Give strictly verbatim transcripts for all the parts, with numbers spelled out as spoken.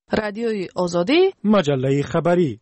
رادیوی آزادی، مجله خبری.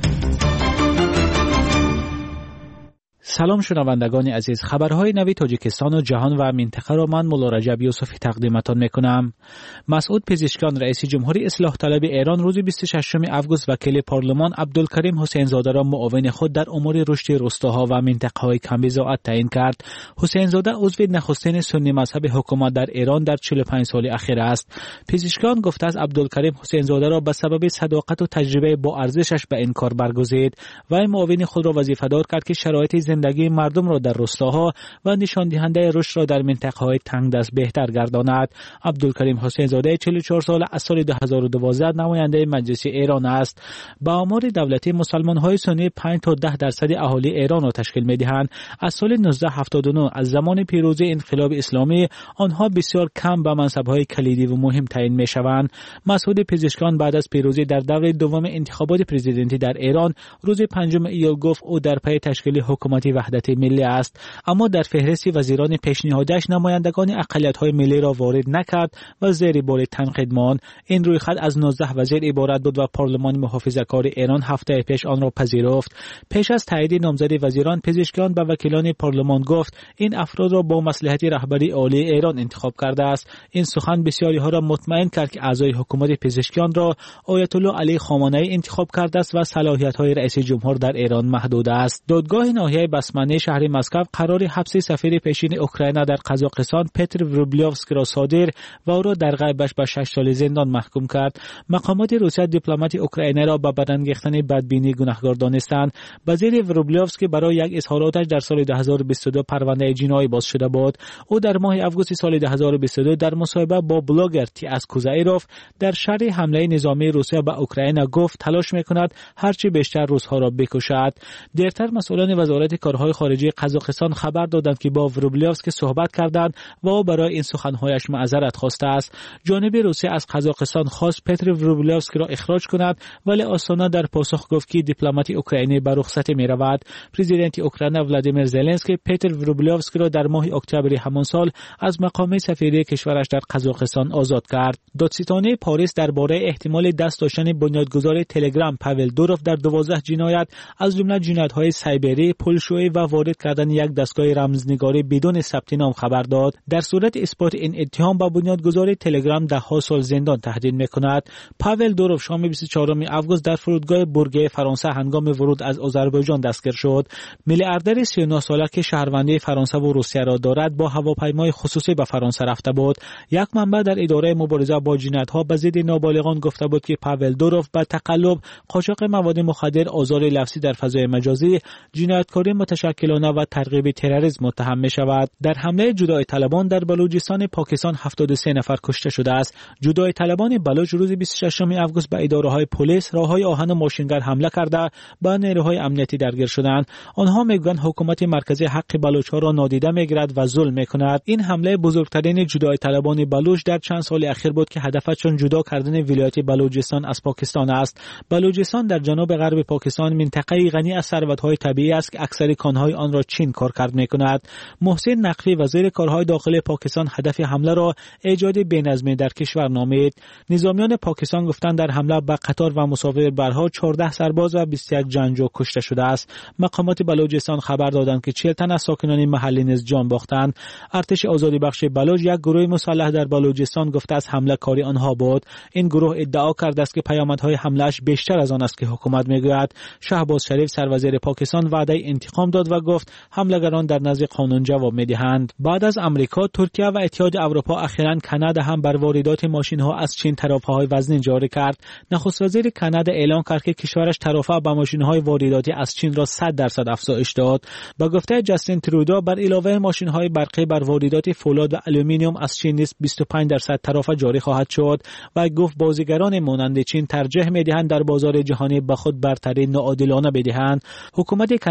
سلام شنوندگان عزیز، خبرهای نوی تاجیکستان و جهان و منطقه را من مولا رجب یوسفی تقدیمتان میکنم. مسعود پزشکیان رئیس جمهوری اصلاح طلب ایران روز بیست و ششم آگوست وکیل پارلمان عبدالکریم حسین زاده را معاون خود در امور رشد روستاها و منطقه‌های کم‌بضاعت تعیین کرد. حسین زاده عضو نخستین سنی مذهب حکومت در ایران در چهل و پنج سال اخیر است. پزشکیان گفته است عبدالکریم حسین زاده را به سبب صداقت و تجربه با ارزشش به این کار برگزید و معاون خود را وظیفه‌دار کرد که شرایط زندگی مردم را در روستاها و نشان دهنده رشد را در منطقه‌های تنگ دست بهتر گرداند. عبدالکریم حسین زاده چهل و چهار ساله از سال دو هزار و دوازده نماینده مجلس ایران است. با آمار دولتی مسلمان‌های سنی پنج تا ده درصد اهالی ایران را تشکیل می‌دهند. از سال نوزده هفتاد و نه از زمان پیروزی انقلاب اسلامی آنها بسیار کم به منصب‌های کلیدی و مهم تعیین می‌شوند. مسعود پزشکیان بعد از پیروزی در دور دوم انتخابات پرزیدنتی در ایران روز پنجم ایول گفت او در پی تشکیل حکومت وحدت ملی است، اما در فهرست وزیران پیشنهادش نمایندگان اقلیت‌های ملی را وارد نکرد و زیر بار تنقید ماند. این رویخط از نوزده وزیر عبارت بود و پارلمان محافظه‌کار ایران هفته پیش آن را پذیرفت. پیش از تایید نامزدی وزیران، پزشکیان به وکیلان پارلمان گفت این افراد را با مصلحت رهبری عالی ایران انتخاب کرده است. این سخن بسیاری ها را مطمئن کرد که اعضای حکومت پزشکیان را آیت الله علی خامنه‌ای انتخاب کرده است و صلاحیت‌های رئیس جمهور در ایران محدود است. دادگاه ناحیه بسمنه شهر مسکو قرار حبس سفیر پیشین اوکراین در قزاقستان پتر وروبلیوفسکی را صادر و او را در غیبش به شش سال زندان محکوم کرد. مقامات روسیه دیپلمات اوکراینی را به برانگیختن بدبینی گناهکار دانستند. وزیر وروبلیوفسکی برای یک اظهاراتش در سال دو هزار و بیست و دو پرونده جنایی باز شده بود. او در ماه آگوست سال دو هزار و بیست و دو در مصاحبه با بلاگر تیاس کوزایروف در شرح حمله نظامی روسیه به اوکراین گفت تلاش می‌کند هرچی بیشتر روس‌ها را بکشد. دیرتر مسئولان وزارت کارهای خارجه قزاقستان خبر دادند که با وروبلیوفسکی صحبت کردند و او برای این سخنهایش معذرت خواسته است. جانب روسیه از قزاقستان خواست پتر وروبلیوفسکی را اخراج کند، ولی آستانه در پاسخ گفت که دیپلمات اوکراینی به رخصت می‌رود. پرزیدنت اوکراین ولادیمیر زلنسکی پتر وروبلیوفسکی را در ماه اکتبر همان سال از مقام سفیری کشورش در قزاقستان آزاد کرد. دادستانی پاریس درباره احتمال دست داشتن بنیادگذار تلگرام پاول دوروف در دوازده جنایت از جمله جنایت‌های سایبری، پولشویی و وارد کردن یک دستگاه رمزنگاری بدون ثبت نام خبر داد. در صورت اثبات این اتهام با بنیادگذار تلگرام ده ها سال زندان تهدید می‌کند. پاول دوروف شام بیست و چهارم آگوست در فرودگاه بورگه فرانسه هنگام ورود از آذربایجان دستگیر شد. میلیاردر سی و نه ساله که شهروندی فرانسه و روسیه را دارد با هواپیمای خصوصی به فرانسه رفته بود. یک منبع در اداره مبارزه با جنایت‌ها به ضد نابالغان گفته بود که پاول دوروف به تقلب، قاچاق مواد مخدر، آزار لفظی در فضای مجازی، جنایتکاری متشکلانه و ترغیب تروریسم متهم می شود. در حمله جدای طلبان در بلوچستان پاکستان هفتاد و سه نفر کشته شده است. جدای طلبان بلوچ روز بیست و ششم آگوست به اداره‌های پلیس، راه‌های آهن و ماشینگر حمله کرده با نیروهای امنیتی درگیر شدند. آنها میگویند حکومت مرکزی حق بلوچ‌ها را نادیده میگیرد و ظلم میکند. این حمله بزرگترین جدای طلبان بلوچ در چند سال اخیر بود که هدفشون جدا کردن ولایت بلوچستان از پاکستان است. بلوچستان در جنوب غرب پاکستان منطقه‌ای غنی از ثروت‌های طبیعی است که اکثر کانهای آن را چین کارکرد می‌کند. محسن نقوی وزیر کارهای داخلی پاکستان هدف حمله را ایجاد بی‌نظمی در کشور نامید. نظامیان پاکستان گفتند در حمله به قطار و مسافربرها چهارده سرباز و بیست و یک جنگجو کشته شده است. مقامات بلوچستان خبر دادند که چهل تن از ساکنان محلی نیز جان باختند. ارتش آزادی بخش بلوچ یک گروه مسلح در بلوچستان گفته است حمله کاری آنها بود. این گروه ادعا کرده است که پیامدهای حمله‌اش بیشتر از آن است که حکومت میگوید. شهباز شریف سروزیر پاکستان وعده انتقام داد و گفت حملگران در نزد قانون جواب میدهند. بعد از امریکا، ترکیه و اتحاد اروپا اخیراً کانادا هم بر واردات ماشین‌ها از چین ترافه‌های وزنی جاری کرد. نخست وزیر کانادا اعلام کرد که کشورش ترافه به ماشین‌های وارداتی از چین را صد درصد افزایش داد. با گفته جاستین ترودو بر علاوه ماشین‌های برقی بر واردات فولاد و آلومینیوم از چین نیز بیست و پنج درصد ترافه جاری خواهد شد و گفت بازیگران مانند چین ترجیح می‌دهند در بازار جهانی به خود برتری ناعادلانه بدهند. حکومت کانادا در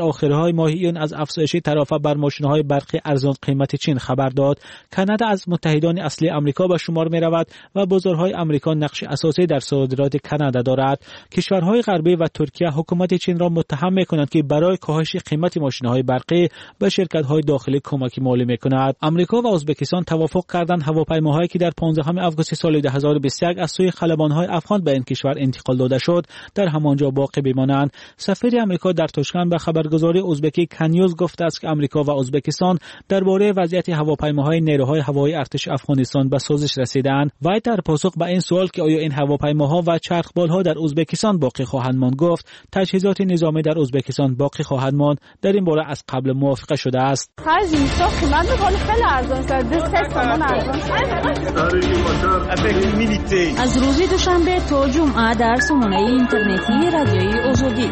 آخرهای ماه ایون از افزایش ترافع بر ماشین‌های برقی ارزان قیمت چین خبر داد. کانادا از متحدان اصلی آمریکا به شمار می‌رود و بازارهای آمریکا نقش اساسی در صادرات کانادا دارد. کشورهای غربی و ترکیه حکومت چین را متهم می‌کنند که برای کاهش قیمت ماشین‌های برقی به شرکت‌های داخلی کمک مالی می‌کند. آمریکا و ازبکستان توافق کردند هواپیماهایی که در پانزدهم آگوست سال دو هزار و بیست و یک از سوی خلبان‌های افغان به این کشور انتقال داده شد در همانجا باقی بمانند. سفیر آمریکا در تاشکند به خبرگزاری ازبکی کنیوز گفته است که آمریکا و ازبکستان درباره وضعیت هواپیماهای نیروهای هوایی ارتش افغانستان به سازش رسیدند. وی در پاسخ به این سوال که آیا این هواپیماها و چرخبالها در ازبکستان باقی خواهند ماند گفت تجهیزات نظامی در ازبکستان باقی خواهد ماند. در این باره از قبل موافقه شده است. از روز دوشنبه تا جمعه در سامانه اینترنتی رادیوی آزادی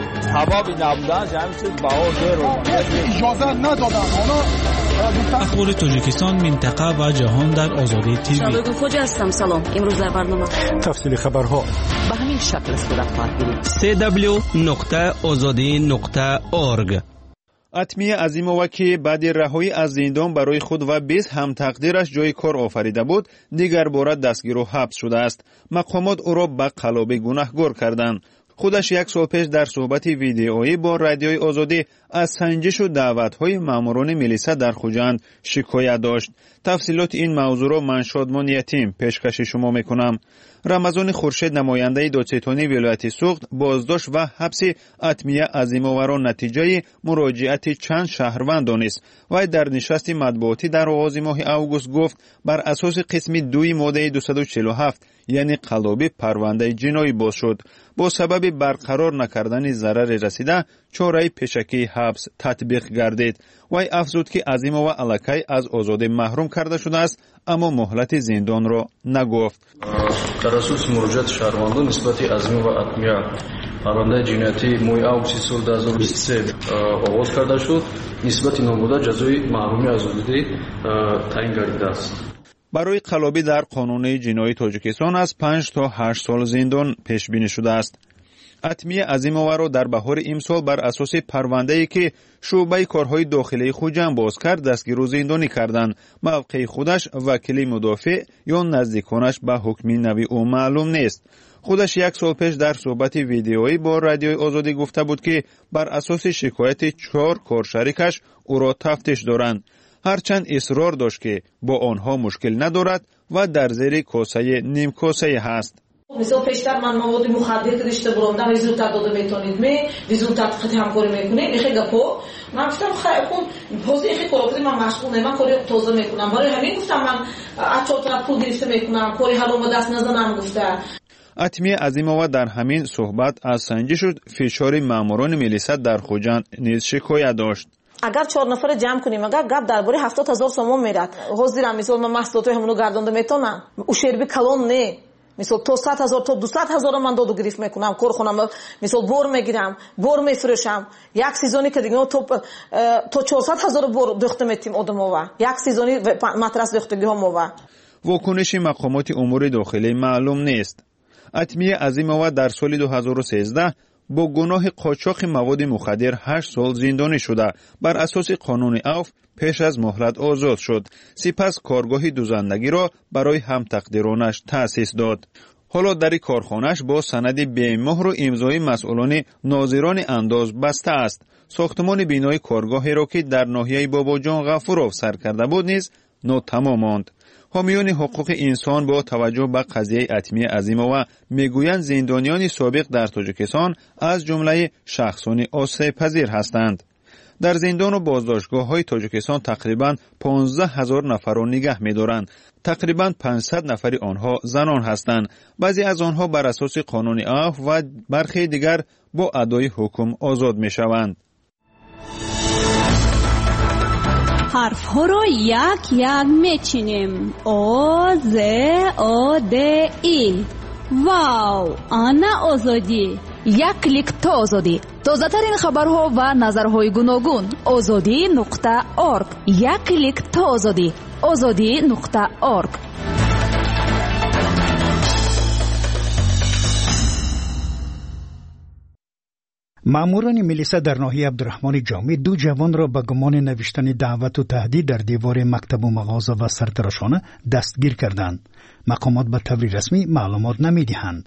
اخبار تاجیکستان، منطقه و جهان در آزادی تیوی. شادو خوجا هستم. سلام. امروز در برنامه تفصیل خبرها به همین شکل صورت خواهد بود. سی دبلیو نقطه آزادی نقطه اورگ. اتمیه عظیمووا که بعد رهایی از زندان برای خود و بیست هم تقدیرش جای کار آفریده بود، دیگر بار دستگیر و حبس شده است. مقامات او را به قلابه گناهکار کردند. خودش یک سال پیش در صحبت ویدیویی با رادیوی آزادی از سنجش و دعوت‌های ماموران ملیسا در خوجند شکایت داشت. تفصیلات این موضوع را من شادمان یتیم پیشکش شما میکنم. رمضان خورشید نماینده دادستانی ولایت سوخت بازداشت و حبس اتمیه عظیمووا را نتیجه مراجعت چند شهروند دانست. وی در نشست مطبوعاتی در آغاز ماه اوگوست گفت بر اساس قسم دوی ماده دویست و چهل و هفت یعنی قلابی پرونده جنایی باز شد. با سبب برقرار نکردن ضرر رسیده چاره پیشکی حبس تطبیق گردید. وی افزود که عظیمووا الکی از آزادی محروم کرده شده است اما مهلت زندان را نگفت. در اساس مراجعت شهروندان نسبت عظیمووا اتمیه پرونده جنایتی ماه اوگوست سال دو هزار و بیست و سه آغاز کرده شد. نسبت نامزد جزای محرومی از آزادی تعیین گردیده است. برای قلابی در قانون جنایی تاجیکستان از پنج تا هشت سال زندان پیش بینی شده است. اتمیه عظیمووا را در بهار امسال بر اساس پرونده‌ای که شعبه کارهای داخلی خوجند باز کرد دستگیر و زندانی کردند. موقع خودش وکیل مدافع یا نزدیکانش به حکم نوی او معلوم نیست. خودش یک سال پیش در صحبت ویدیویی با رادیوی آزادی گفته بود که بر اساس شکایت چهار کارشریکش او را تفتیش دارند. هرچند اصرار داشت که با آنها مشکل ندارد و در زیر کاسه نیم کاسه هست. مثلا پیشتر من مواد مخدر که داشته بودم و زودتر داده میتونید می زودتر خیلی همکاری میکنید میخوای گپو من گفتم خیلی کن پوزی خیلی کاری من مشغول نمیم کاری تازه میکنم برای همین گفتم من اچور طرف پول گرفته میکنم کاری حالا دست نزنم گفته. اتمیه عظیمووا در همین صحبت از سنجش و فشار ماموران ملیسا در خوجند نیز شکایت داشت. اگر چهار نفر جمع کنیم اگر گپ درباره هفتاد هزار سوم میرد حاضرم مثلا من محصولات همونو گردونده میتونم او شربی کلان نه مثلا تو صد هزار تا دویست هزار من دادو گرفت میکنم کار خونم مثلا بور میگیرم بور میفروشم یک سیزونی که دیگه تو تو چهارصد هزار بور دخته میتیم آدموا یک سیزونی ماتراس دختگی هم و واکنش مقامات امور داخلی معلوم نیست. اتمیه عظیمووا در سال دو هزار و سیزده با گناه قاچاق مواد مخدر هشت سال زندانی شده. بر اساس قانون عفو پیش از مهلت آزاد شد. سپس کارگاه دوزندگی را برای هم تقدیرانش تأسیس داد. حالا در کارخانه‌اش با سند بی‌مهر و امضای مسئولان ناظران انداز بسته است. ساختمان بینای کارگاهی را که در ناحیه باباجان غفورov سر کرده بود نیز ناتمام ماند. حامیان حقوق انسان با توجه به قضیه اتمیه عظیمووا میگویند زندانیان سابق در تاجیکستان از جمله شخصان آسیب پذیر هستند. در زندان و بازداشتگاه های تاجیکستان تقریباً پانزده هزار نفر را نگه می‌دارند. تقریباً پانصد نفر آنها زنان هستند. بعضی از آنها بر اساس قانون عفو و برخی دیگر با ادای حکم آزاد می‌شوند. حرف ها رو یک یک میچینیم. او ز او د ای. واو، آنا آزادی. یک کلیک تا آزادی. تازه ترین خبرها و نظرهای گوناگون. آزادی نقطه اورگ. یک کلیک تا آزادی. آزادی نقطه اورگ. ماموران میلیسا در ناحیه عبدالرحمن جامی دو جوان را به گمان نوشتن دعوت و تهدید در دیوار مکتب و مغازه و سرتراشخانه دستگیر کردند. مقامات به طور رسمی معلومات نمیدهند.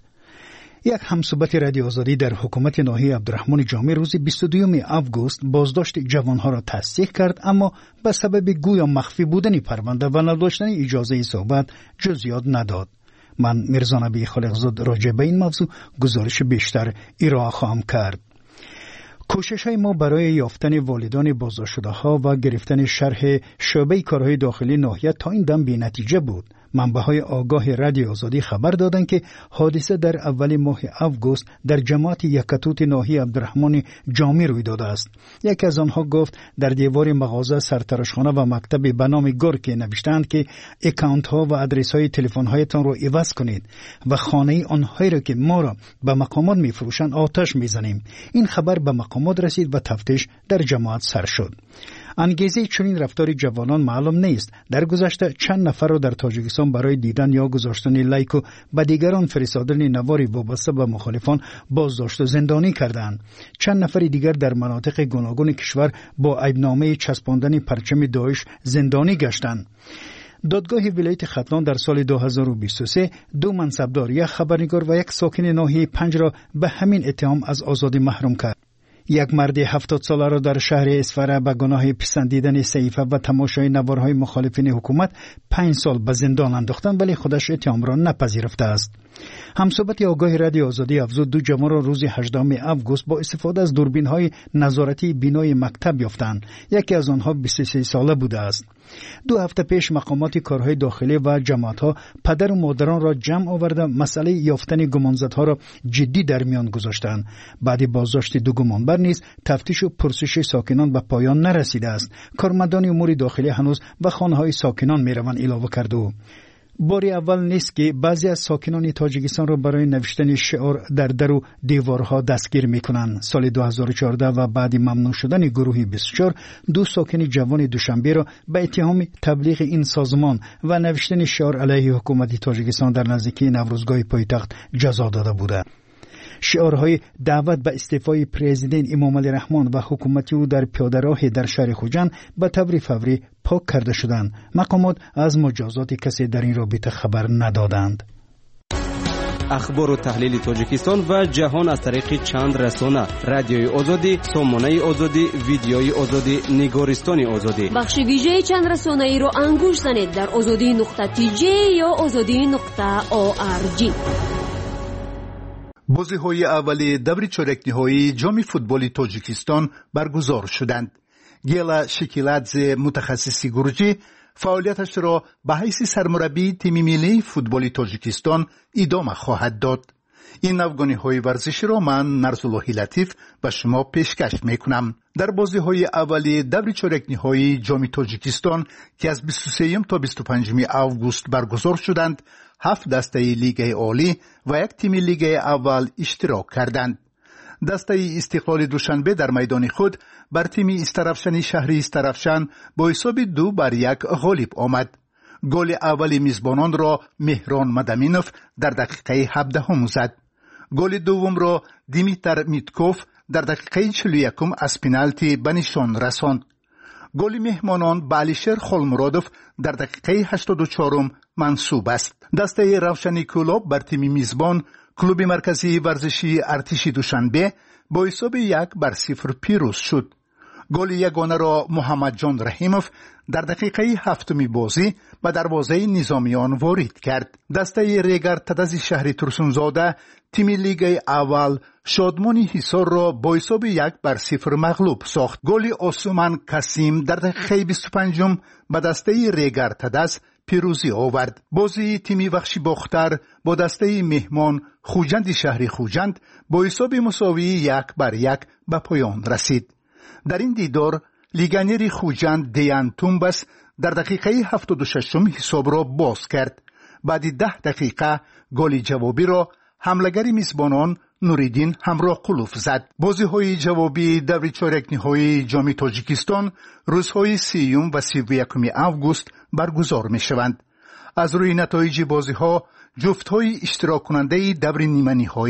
یک همصحبت رادیو آزادی در حکومت ناحیه عبدالرحمن جامی روز بیست و دوم آگوست بازداشت جوانها را تصدیق کرد، اما به سبب گویا مخفی بودن پرونده و نداشتن اجازه صحبت جزئیات نداد. من میرزا نبی خالقزاد راجع به این موضوع گزارش بیشتر ارائه خواهم کرد. کوشش های ما برای یافتن والدان بازداشت شده ها و گرفتن شرح شعبه کارهای داخلی ناحیه تا این دم بی نتیجه بود. منبع‌های آگاه رادیو آزادی خبر دادند که حادثه در اول ماه آگوست در جماعت یکتوت ناحیه عبدالرحمن جامی روی داده است. یکی از آنها گفت در دیوار مغازه سرتراشخانه و مکتب به نام گورکی نوشتند که اکانت ها و آدرس های تلفن هایتان را عوض کنید و خانه آنهایی را که ما را به مقامات میفروشند آتش میزنیم. این خبر به مقامات رسید و تفتیش در جماعت سر شد. انگیزه چنین رفتار جوانان معلوم نیست. در گذشته چند نفر را در تاجیکستان برای دیدن یا گذاشتن لایک و به دیگران فرستادن نواری وابسته به مخالفان بازداشت و زندانی کردند. چند نفر دیگر در مناطق گوناگون کشور با عیبنامه چسباندن پرچم داعش زندانی گشتند. دادگاه ولایت ختلان در سال دو هزار و بیست و سه دو منصبدار، یک خبرنگار و یک ساکن ناحیه پنج را به همین اتهام از آزادی محروم کرد. یک مرد هفتاد ساله را در شهر اسفره به گناه پسندیدن صحیفه و تماشای نوارهای مخالفین حکومت پنج سال به زندان انداختند، ولی خودش اتهام را نپذیرفته است. همصحبت آگاه رادیو آزادی افزود دو جوان را روز هجدهم آگوست با استفاده از دوربین‌های نظارتی بینای مکتب یافتند. یکی از آنها بیست و سه ساله بوده است. دو هفته پیش مقامات کارهای داخلی و جماعت‌ها پدر و مادران را جمع آورده مسئله یافتن گمانزدها را جدی در میان گذاشتند. بعد بازداشت دو گمانبر نیز تفتیش و پرسش ساکنان به پایان نرسیده است. کارمندان امور داخلی هنوز به خانه‌های ساکنان میروند اعلام کرده. باری اول نیست که بعضی از ساکنان تاجیکستان را برای نوشتن شعار در در و دیوارها دستگیر میکنند. سال دو هزار و چهارده و بعد ممنوع شدن گروه بیست و چهار دو ساکن جوان دوشنبه را به اتهام تبلیغ این سازمان و نوشتن شعار علیه حکومت تاجیکستان در نزدیکی نوروزگاه پایتخت جزا داده بودند. شعارهای دعوت به استعفای پرزیدنت امام علی رحمان و حکومت او در پیاده‌راه در شهر خوجند به طور فوری پاک کرده شدند. مقامات از مجازات کسی در این رابطه خبر ندادند. اخبار و تحلیل تاجیکستان و جهان از طریق چند رسانه: رادیوی آزادی، سامانه آزادی، ویدیوی آزادی، نگارستان آزادی. بخش ویژه چند رسانه ای رو انگوش زنید در آزادی نقطه تی جی یا آزادی نقطه او آر جی. بازی‌های اولیه دور چهارک نهایی جام فوتبال تاجیکستان برگزار شدند. گیلا شکیلادزه متخصص گروجی فعالیتش را به حیث سرمربی تیم ملی فوتبال تاجیکستان ادامه خواهد داد. این افغانی‌های ورزشی را من نرزاللهی لطیف به شما پیشکش میکنم. در بازی‌های اولیه دور چهارک نهایی جام تاجیکستان که از بیست و سه تا بیست و پنج آگوست برگزار شدند، هفت دسته لیگ عالی و یک تیم لیگ اول اشتراک کردند. دسته استقلال دوشنبه در میدان خود بر تیم استرافشن شهری استرافشن با حساب دو بر یک غالب آمد. گل اول میزبانان را مهران مدامینوف در دقیقه هفدهم زد. گل دوم را دیمیتر میتکوف در دقیقه چهل و یکم از پنالتی به نشان رساند. گل مهمانان به علیشر خالمرادوف در دقیقه هشتاد و چهارم منصوب است. دسته روشنی کلوب بر تیم میزبان کلوب مرکزی ورزشی ارتشی دوشنبه با حساب یک بر صفر پیروز شد. گل یگانه را محمد جان رحیموف در دقیقه هفتمی بازی به دروازه نظامیان وارد کرد. دسته ریگر تدز شهر ترسونزاده تیم لیگ اول شادمانی حصار را با حساب یک بر صفر مغلوب ساخت. گل عثمان کسیم در دقیقه بیست و پنجم به دسته ریگر تدز پیروزی آورد. بازی تیمی وخشی باختر با دسته مهمان خوجند شهری خوجند با حساب مساوی یک بر یک به پایان رسید. در این دیدار لیگانر خوجند دیان تومبس در دقیقه هفتاد و ششم حساب را باز کرد. بعد ده دقیقه گل جوابی را حملگر میزبانان نوریدین همراه قلوف زد. بازی های جوابی دور چهارک نهایی جام تاجیکستان روزهای سیوم و سی و یکم آگوست برگزار می شوند. از روی نتایج بازی ها جفت های اشتراک کننده دور نیمه نهایی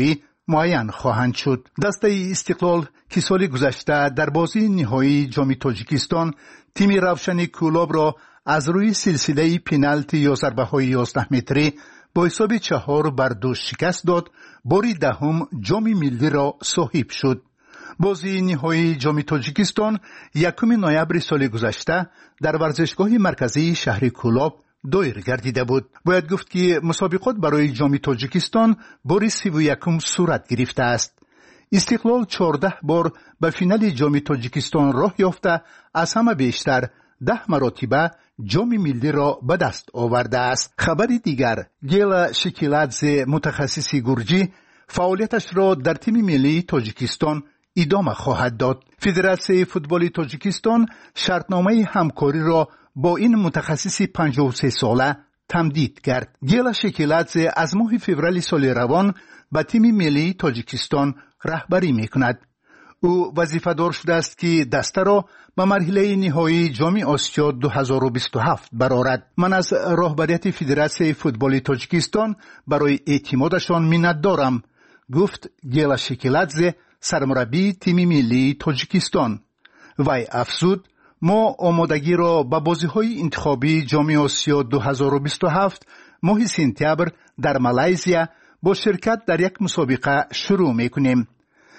معین خواهند شد. دسته استقلال که سال گذشته در بازی نهایی جام تاجیکستان تیم روشن کولاب را از روی سلسله پنالتی یا ضربه‌های یازده متری با حساب چهار بر دو شکست داد، باری دهم جام ملی را صاحب شد. بازی نهایی جام تاجیکستان یکم نوامبر سال گذشته در ورزشگاه مرکزی شهر کولاب دایر گردیده بود. باید گفت که مسابقات برای جام تاجیکستان بار سی و یکم صورت گرفته است. استقلال چهارده بار به فینال جام تاجیکستان راه یافته، از همه بیشتر ده مرتبه جام ملی را به دست آورده است. خبر دیگر، گیلا شکیلادزه متخصص گرجی فعالیتش را در تیم ملی تاجیکستان ادامه خواهد داد. فدراسیون فوتبال تاجیکستان شرطنامه همکاری را با این متخصص پنجاه و سه ساله تمدید کرد. گیلا شکیلادزه از ماه فوریه سال روان به تیم ملی تاجیکستان رهبری میکند. او وظیفه‌دار شده است که دسته را به مرحله نهایی جام آسیا دو هزار و بیست و هفت برآورد. من از رهبریت فدراسیون فوتبال تاجیکستان برای اعتمادشان منت دارم، گفت گیلا شکیلادزه سرمربی تیم ملی تاجیکستان. وی افزود: ما آمادگی را به بازی‌های انتخابی جام آسیا دو هزار و بیست و هفت ماه سپتامبر در مالزیا با شرکت در یک مسابقه شروع می‌کنیم.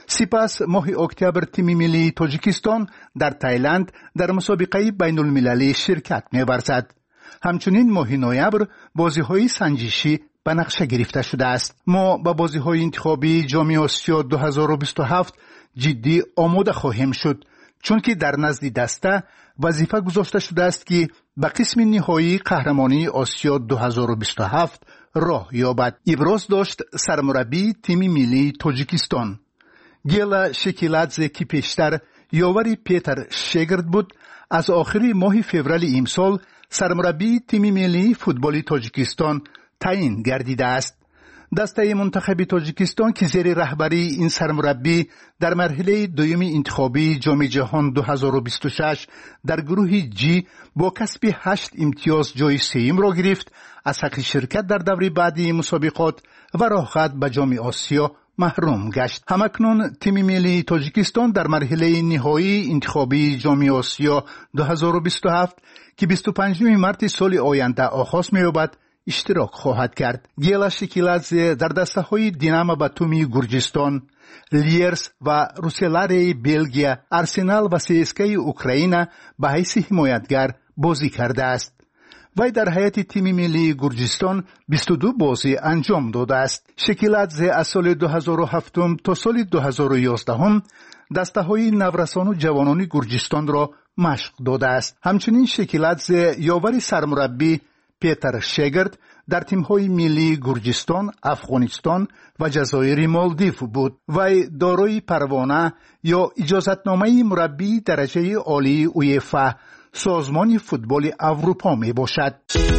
سپس ماه اکتبر تیم ملی تاجیکستان در تایلند در مسابقه بین المللی شرکت می‌ورزد. همچنین ماه نوامبر بازی‌های سنجشی به نقشه گرفته شده است. ما به بازی‌های انتخابی جام آسیا دو هزار و بیست و هفت جدی آماده خواهیم شد، چون که در نزد دسته وظیفه گذاشته شده است که به قسم نهایی قهرمانی آسیا دو هزار و بیست و هفت راه یابد. ابراز داشت سرمربی تیم ملی تاجیکستان. گیلا شکیلادزه که پیشتر یاور پیتر شگرد بود، از آخر ماه فوریه امسال سرمربی تیم ملی فوتبال تاجیکستان تعیین گردیده است. دسته منتخب تاجیکستان که زیر رهبری این سرمربی در مرحله دوم انتخابی جام جهان دو هزار و بیست و شش در گروه جی با کسب هشت امتیاز جای سوم را گرفت، از حق شرکت در دوره بعدی مسابقات و راه خط به جام آسیا محروم گشت. همکنون تیم ملی تاجیکستان در مرحله نهایی انتخابی جام آسیا دو هزار و بیست و هفت که بیست و پنجم مارس سال آینده آغاز می‌یابد اشتراک خواهد کرد. گیلا شکیلادزه در دسته‌های دینامو باتومی گرجستان، لیرس و روسلاری بلژیا، آرسنال و سی اس کی اوکراین به حیث حمایتگر بازی کرده است. وی در هیئت تیم ملی گرجستان بیست و دو بازی انجام داده است. شکیلادزه از سال دو هزار و هفت تا سال دو هزار و یازده دسته‌های نورسان و جوانان گرجستان را مشق داده است. همچنین شکیلادزه یاور سرمربی پیتر شگرد در تیم‌های ملی گرجستان، افغانستان و جزایر مالدیو بود. وی دارای پروانه یا اجازتنامه مربی درجه عالی اویفا، سازمان فوتبال اروپا می باشد.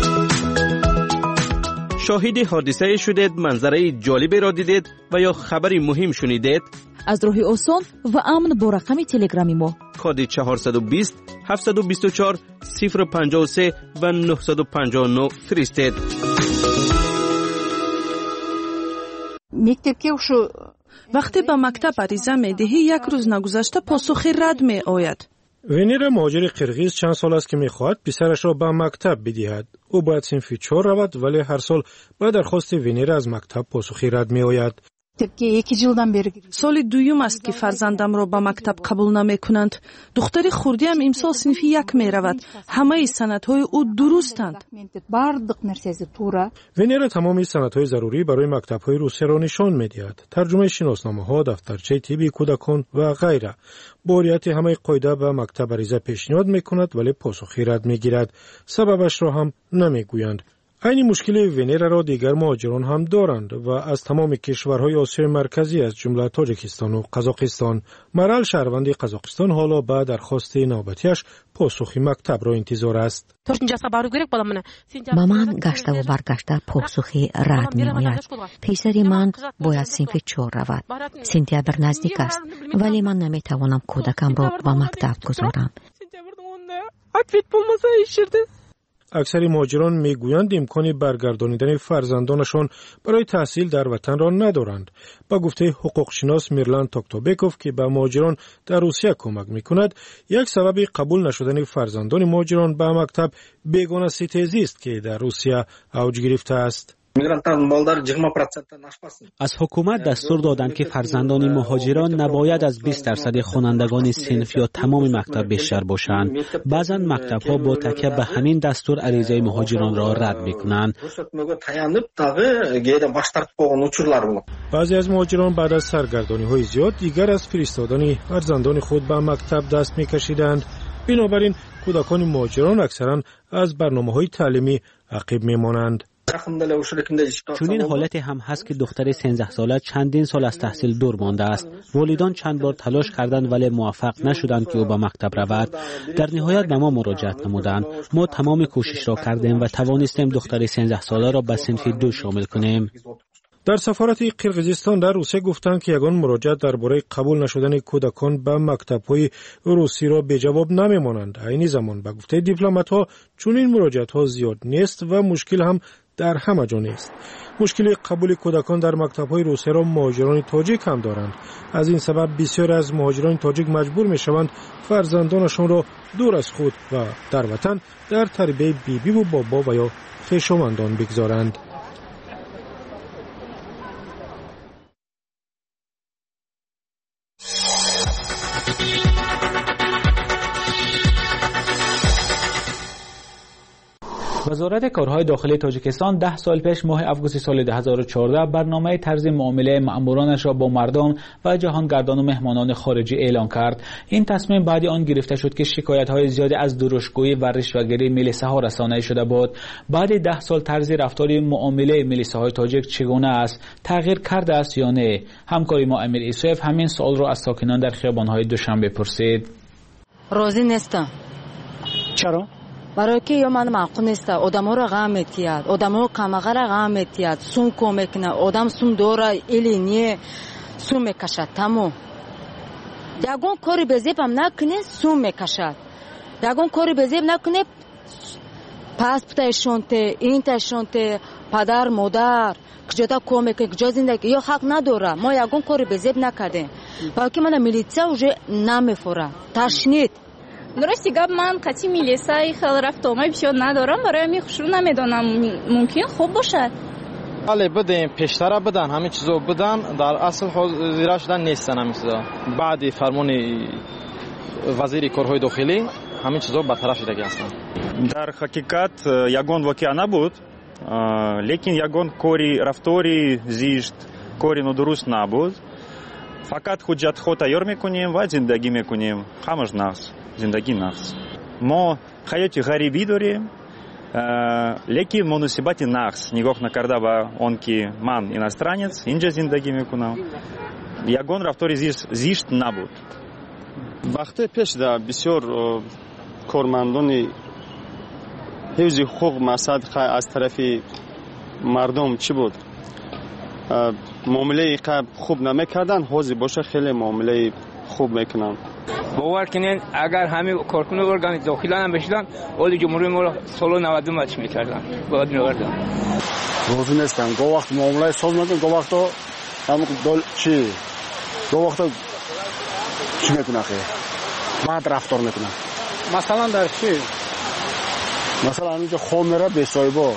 شاهد حادثه شدید، منظره جالبی را دیدید و یا خبری مهم شنیدید؟ از راه آسان و امن با رقم تلگرامی ما کد چهارصد و بیست هفتصد و بیست و چهار صفر پنجاه و سه و نهصد و پنجاه و نه فرستید. وقتی به مکتب عریضه می‌دهی یک روز نگذشته پاسخی رد می آید. ونیر مهاجر قرغیز چند سال است که می‌خواهد پسرش را به مکتب بدهد. او باید صنف چهار رود، ولی هر سال با درخواست ونیر از مکتب پاسخی رد می آید. سال دویم است که فرزندم را به مکتب قبول نمی کنند. دختر خردی هم امسال صنف یک می رود. همه سندهای او درستند. ونیر تمام سندهای ضروری برای مکتب‌های روسیه را نشان می‌دهد. ترجمه شناسنامه‌ها، دفترچه طبی کودکان و غیره. با رعایت همه قاعده به مکتب عریضه پیشنهاد می‌کند، ولی پاسخی رد می‌گیرد. سببش را هم نمی‌گویند. این مشکل ونیر را دیگر مهاجران هم دارند و از تمام کشورهای آسیای مرکزی از جمله تاجیکستان و قزاقستان. مرال شهروند قزاقستان حالا با درخواست نوبتیش پاسخی مکتب را انتظار است. با من گشته و برگشته پاسخی رد می آید. پسر من باید صنف چهار رود. سپتامبر نزدیک است، ولی من نمی توانم کودکم را با مکتب گذارم. اکثر مهاجران میگویند امکان برگردانیدن فرزندانشان برای تحصیل در وطن را ندارند. با گفته حقوقشناس میرلان توکتوبکوف که به مهاجران در روسیه کمک میکند، یک سبب قبول نشدن فرزندان مهاجران به مکتب بیگانه ستیزی است که در روسیه اوج گرفته است. از حکومت دستور دادند که فرزندان مهاجران نباید از بیست درصد خوانندگان صنف یا تمام مکتب بیشتر باشند. بعضا مکتب‌ها با تکیه به همین دستور عریضه مهاجران را رد می‌کنند. بعضی از مهاجران بعد از سرگردانی‌های زیاد دیگر از فرستادن فرزندان خود به مکتب دست می‌کشیدند. بنابراین کودکان مهاجران اکثرا از برنامه‌های تعلیمی عقب می‌مانند. چون این حالت هم هست که دختر سیزده ساله چندین سال از تحصیل دور مانده است. والدان چند بار تلاش کردند ولی موفق نشدند که او به مکتب رود. در نهایت به ما مراجعت نمودند. ما تمام کوشش را کردیم و توانستیم دختر سیزده ساله را به صنف دو شامل کنیم. در سفارت قرقیزستان در روسیه گفتند که یگان مراجعت درباره قبول نشدن کودکان به مکتب‌های روسی را به جواب نمی‌مانند. عین زمان به گفته دیپلمات‌ها چون این مراجعت‌ها زیاد نیست و مشکل هم در همه جا نیست. مشکل قبول کودکان در مکتب‌های روسیه را مهاجران تاجیک هم دارند. از این سبب بسیار از مهاجران تاجیک مجبور می‌شوند فرزندانشان را دور از خود و در وطن در تربیت بیبی و بابا و یا خویشاوندان بگذارند. وزارت کارهای داخلی تاجیکستان ده سال پیش ماه آگوست سال دو هزار و چهارده برنامه طرز معامله مأمورانش را با مردم و جهانگردان و مهمانان خارجی اعلان کرد. این تصمیم بعد آن گرفته شد که شکایت‌های زیادی از درشتگویی و رشوه‌گیری ملیسه‌ها رسانه‌ای شده بود. بعد ده سال طرز رفتار معامله ملیسه‌های تاجیک چگونه است؟ تغییر کرده است یا نه؟ همکاری ما امیر ایسوف همین سوال را از ساکنان در خیابان‌های دوشنبه پرسید. راضی نیستم. چرا؟ برای که من معقول نیست آدم‌ها را غم می‌تید، آدم‌ها کمغه را غم می‌تید، سوم کمک نه، آدم سوم داره ایلی نه سوم میکشد. تمام یگون کاری بزیبم نکنه سوم میکشد، یگون کاری بزیب نکنه پاسپورتشون ته این تشون ته پدر مادر کجا کمک کجا زندگی یا حق نداره. ما یگون کاری بزیب نکردیم باقی من میلیتسا уже نمیفوره تشنید. درستی گفت من قطعی میلیسای خیلی رفت آمای بسیار ندارم، برای همی خوش رو نمیدانم ممکن خوب باشد. بله بدیم پیشتره بدن همه چیزو بدن، در اصل حاضر شدن نیستن همه چیزا. بعد فرمان وزیر کارهای داخلی همه چیزا به طرف دیگه هستن. در حقیقت یگان واقعا نبود، لیکن یگان کاری رفتاری زیشت کاری ندرست نبود. فقط حجت خود تیار میکنیم و زندگی میکنیم. همش نقص زندگی نقص. ما حیات غریبی داریم، لیکن مناسبت نقص نگاه نکرده به آن که من اینسترانець اینجا زندگی میکنم. یگان رفتاری زیشت نبود. وقتی پیش در بسیار کارمندان حفظ حقوق مقصد از طرف مردم چی بود؟ معامله خوب نمیکردن، حاضر باشه خیلی معامله خوب میکنن. باور کنین اگر همه کارکنان ارگان داخلی هم بشدن اول جمهوری ما سال نود و دو مچ میکردن باید میوردن. روزی نیستن گاه وقت معامله ساز میکنن، گاه وقت هم دل چی گاه وقت چی میکنن خیلی بعد رفتار میکنن. مثلا در چی؟ مثلا اینجا خون میره به صاحبا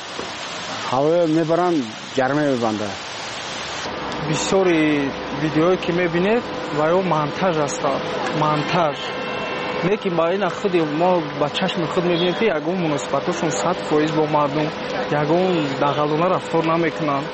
هوا میبرن گرمه میبنده. بسیاری ویدیوهایی که میبینید و یا منتاژ است، منتاژ. لیکن با این خود ما با چشم خود میبینیم که یگون مناسبتشون صد فایز با مردم یگون دغلانه رفتار نمیکنن.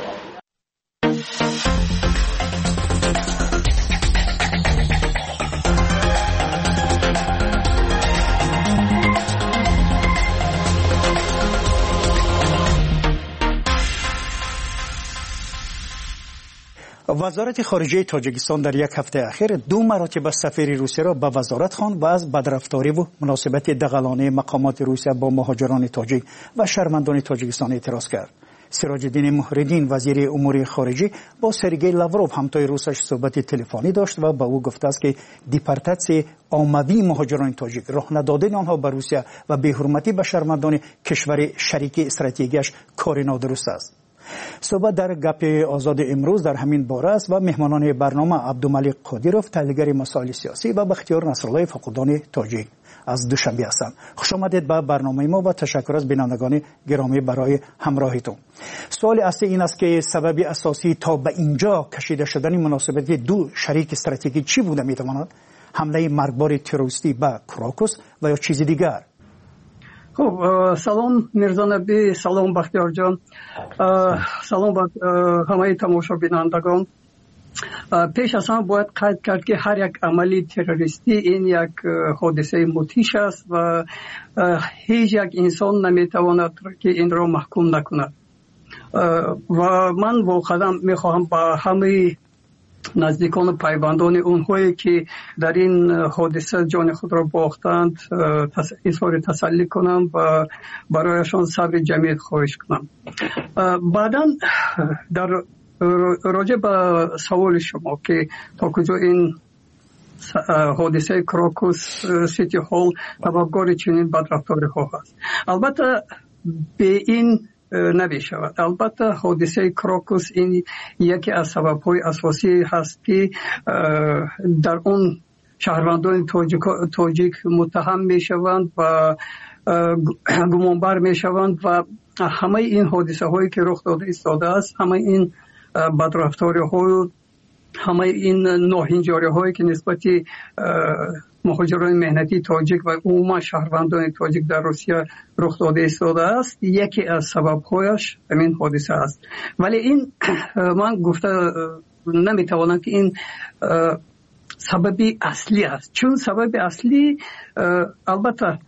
وزارت خارجه تاجیکستان در یک هفته اخیر دو مراتب سفیر روسیه را به وزارت خواند و از بدرفتاری و مناسبت دغلانه مقامات روسیه با مهاجران تاجیک و شهروندان تاجیکستان اعتراض کرد. سراج‌الدین محردین وزیر امور خارجه با سرگئی لاوروف همتای روسش صحبت تلفنی داشت و به او گفته است که دیپارتاسیون عمومی مهاجران تاجیک راه ندادن آنها به روسیه و بی‌حرمتی به شهروندان کشور شریک استراتژیکش کار نادرست است. صحبت در گپ آزاد امروز در همین باره است و مهمانان برنامه عبدالملک قادیروف تحلیلگر مسائل سیاسی و بختیار نصرالله فقودان تاجیک از دوشنبه هستند. خوش آمدید به برنامه ما و تشکر از بینندگان گرامی برای همراهیتون. سوال اصلی این است که سبب اساسی تا به اینجا کشیده شدن مناسبت دو شریک استراتژیکی چی بوده میتواند؟ حمله مرگبار تروریستی به کراکوس و یا چیز دیگر؟ خب سلام میرزا نبی، سلام بختیار جان، سلام به همه تماشا بینندگان. پیش از همه باید قید کرد که هر یک عملی تروریستی این یک حادثه مدهش است و هیچ یک انسان نمیتواند که این را محکوم نکند و من واقعا میخواهم با همه نزدیکان و پیوندان اونهایی که در این حادثه جان خود را باختند اظهار تسلی کنم و برایشان صبر جمیل خواهش کنم. بعدا در راجع به سوال شما که تا کجا این حادثه کراکوس سیتی هال سببگار چنین بدرفتاری ها هست، البته به این نمی شود. البته حادثه کراکوس این یکی از سبب‌های اساسی هست که در اون شهروندان تاجیک متهم می شوند و گمانبر می شوند و همه این حادثه هایی که رخ داده ایستاده است، همه این بدرفتاری ها، همه این ناهنجاری هایی که نسبت مهاجران مهنتی تاجیک و عموما شهروندان تاجیک در روسیه رخ داده ایستاده است، یکی از سبب‌هایش همین حادثه است. ولی این من گفته نمیتوانم که این سببی اصلی است، چون سبب اصلی البته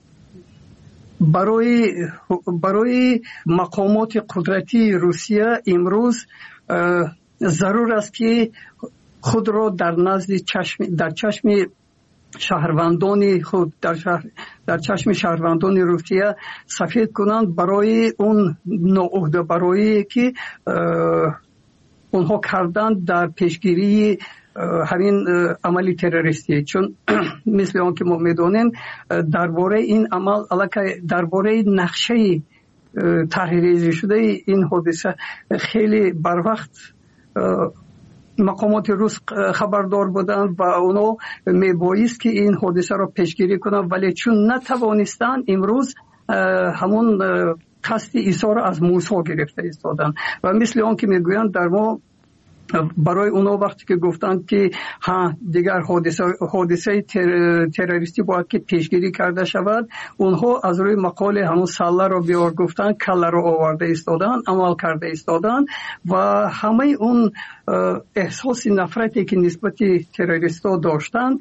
برای برای مقامات قدرتی روسیه امروز ضرور است که خود را در نزد چشم در چشم شهروندان خود در شهر در چشم شهروندان روسیه سفید کنند برای اون ناعهده برایی که اونها کردند در پیشگیری همین عملی تروریستی. چون مثل آن که ما میدونیم درباره این عمل علاقه درباره نقشه طرحریزی شده این حادثه خیلی بر وقت مقامات روس خبردار بودند و اونا میبایست که این حادثه را پیشگیری کنند، ولی چون نتوانستند امروز همون قصد ایثار از موسی گرفته ایستادند و مثل آن که میگویند در ما برای اونا وقتی که گفتند که ها دیگر حادثه حادثه تر، تروریستی باید که پیشگیری کرده شود، اونها از روی مقال همون سله را بیار گفتند، کله را آورده ایستادن، عمل کرده ایستادن و همه اون احساس نفرتی که نسبت تروریستا داشتند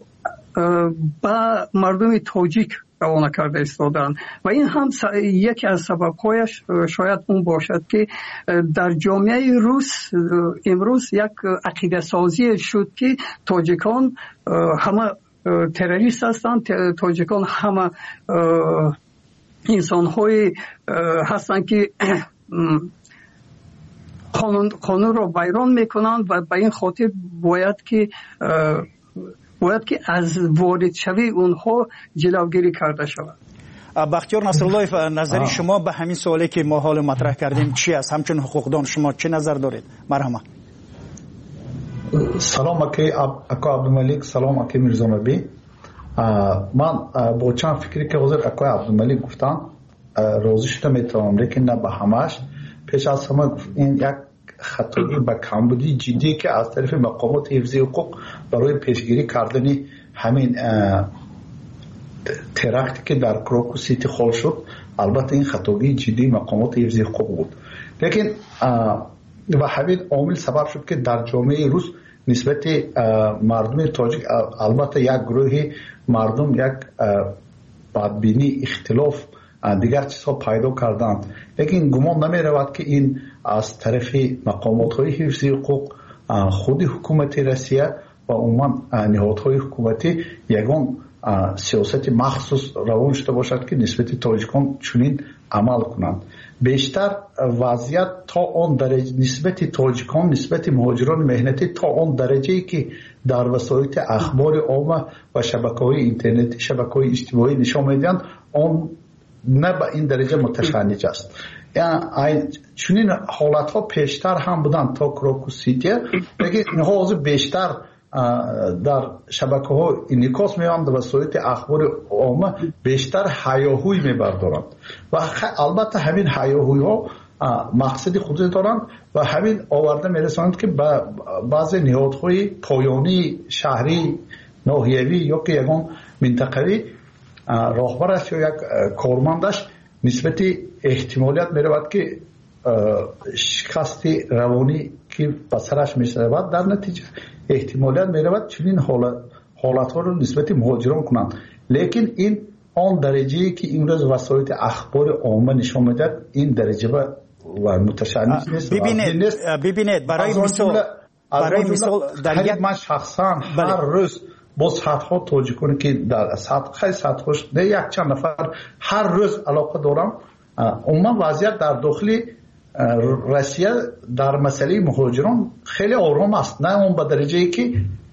با مردم تاجیک روانه کرده ایستادن و این هم یکی از سبب‌هایش شاید اون باشد که در جامعه روس امروز یک عقیده سازی شد که تاجیکان همه تروریست هستند، تاجیکان همه انسان‌های هستند که قانون قانون را ویران میکنند و به این خاطر باید که باید که از وارد شوی اونها جلوگیری کرده شود. بختیار نصرالله، نظری شما به همین سوالی که ما حال مطرح کردیم چی است؟ همچون حقوقدان شما چه نظر دارید؟ مرحبا. سلام اکی اکا عبدالملک، سلام اکی میرزا نبی. من با چند فکری که حضور اکای عبدالملک گفتن راضی شده میتونم، لیکن نه به همش. پیش از همه این یک خطایی به کمبودی جدی که از طرف مقامات حفظی حقوق برای پیشگیری کردن همین ترکتی که در کراکوس سیتی هال شد، البته این خطایی جدی مقامات حفظی حقوق بود، لیکن و همین عامل سبب شد که در جامعه روس نسبت مردم تاجیک البته یک گروه مردم یک بدبینی، اختلاف، دیگر چیزها پیدا کردند، لیکن گمان نمی رود که این از طرف مقامات های حفظی حقوق، خود حکومت روسیه و عموما نهادهای حکومتی یگان سیاست مخصوص روان شده باشد که نسبت تاجیکان چنین عمل کنند. بیشتر وضعیت تا اون درجه نسبت تاجیکان نسبت مهاجران مهنتی تا اون درجه‌ای که در وسایل اخبار عامه و شبکه‌های اینترنتی شبکه‌های اجتماعی نشان میدن اون نه به این درجه متشنج است. یعنی چنین حالت‌ها پیشتر هم بودن تا کروکوسیتی دیگه اینها بیشتر در شبکه‌ها انعکاس می‌یابند و وسایل اخبار عامه بیشتر هیاهوی می‌بردارند و البته همین هیاهوی‌ها مقصد خودی دارند و همین آورده می‌رسانند که به بعضی نهادهای پایانی شهری ناحیوی یا که یگان منطقوی راهبرش یا یک کارمندش نسبت احتمالیت می‌رود که شکست روانی که به سرش می‌شود در نتیجه احتمالیت می‌رود چنین حالت حالت‌ها رو نسبت مهاجران کنند. لیکن این آن درجه‌ای که امروز وسایل اخبار عامه نشان می‌دهد این درجه و متشنج نیست. ببینید ببینید برای مثال برای مثال در یک من شخصا هر روز با صدها تاجیکانی که در صدها صدهاش نه یک چند نفر هر روز علاقه دارم عموما وضعیت در داخل روسیه در مسئله مهاجران خیلی آرام است نه اون به درجه‌ای که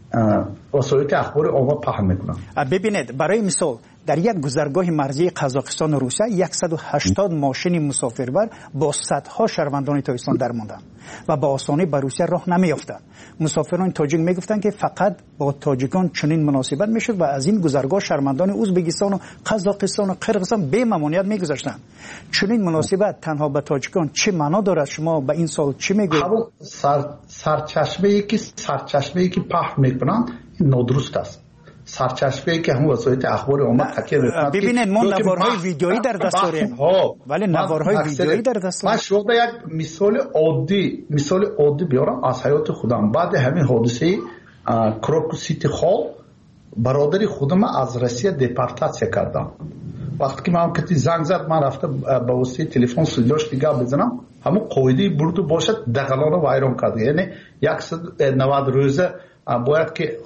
وسایل اخبار عامه پهن میکنن. ببینید برای مثال در یک گذرگاه مرزی قزاقستان و روسیه صد و هشتاد ماشین مسافربر با صدها شهروندان تاجیکستان درماندند و با آسانی به روسیه راه نمیافتند. مسافران تاجیک میگفتند که فقط با تاجیکان چنین مناسبت میشد و از این گذرگاه شهروندان ازبکستان و قزاقستان و قرقیزستان به ممانعت میگذاشتند. چنین مناسبت تنها به تاجیکان چه معنا دارد؟ شما به این سال چی میگویید؟ سر سرچشمه‌ای که سرچشمه‌ای که پخش میکنند نادرست است. سرچشمه‌ای که هم وسایل اخبار عامه تکیه می‌کنند. ببینید ما نوارهای ویدیویی در دست داریم ولی نوارهای ویدیویی در دست داریم. من شما یک مثال عادی مثال عادی بیارم از حیات خودم. بعد همین حادثه کروکوسیتی خال برادری خودم از روسیه دپورتاسیون کردم. وقتی که من کتی زنگ زد من رفتم با واسطه تلفن صداش دیگه بزنم همون قاعده برد باشد دقلانو وایران کرد. یعنی صد و نود روزه باید که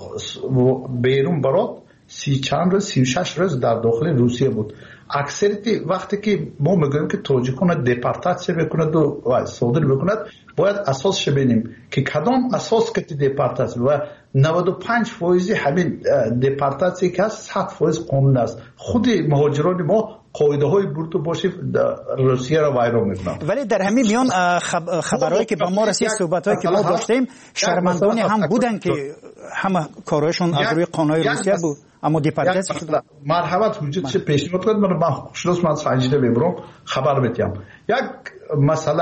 بیرون برات سی چند روز سی و شش روز در داخل روسیه بود. اکثریت وقتی که ما میگوییم که تاجیکان دپورتاسیون بکند و صادر بکند باید اساسش ببینیم که کدام اساس که دپورتاسیون و نود و پنج درصد همین دپورتاسیون که هست صد درصد قانون است. خود مهاجران ما قاعده های برد باشه روسیه را ویران میکنن. ولی در همین میان خبرهایی که با ما رسید صحبتایی که ما داشتیم شرمندانی هم بودن که همه کارهایشون از روی قانونهای روسیه بود اما دپورتاسیون شدن. مرحمت وجود چه پیشنهاد کنید من من خوشناس من سنجیده ببرم خبر بدم. یک مسئله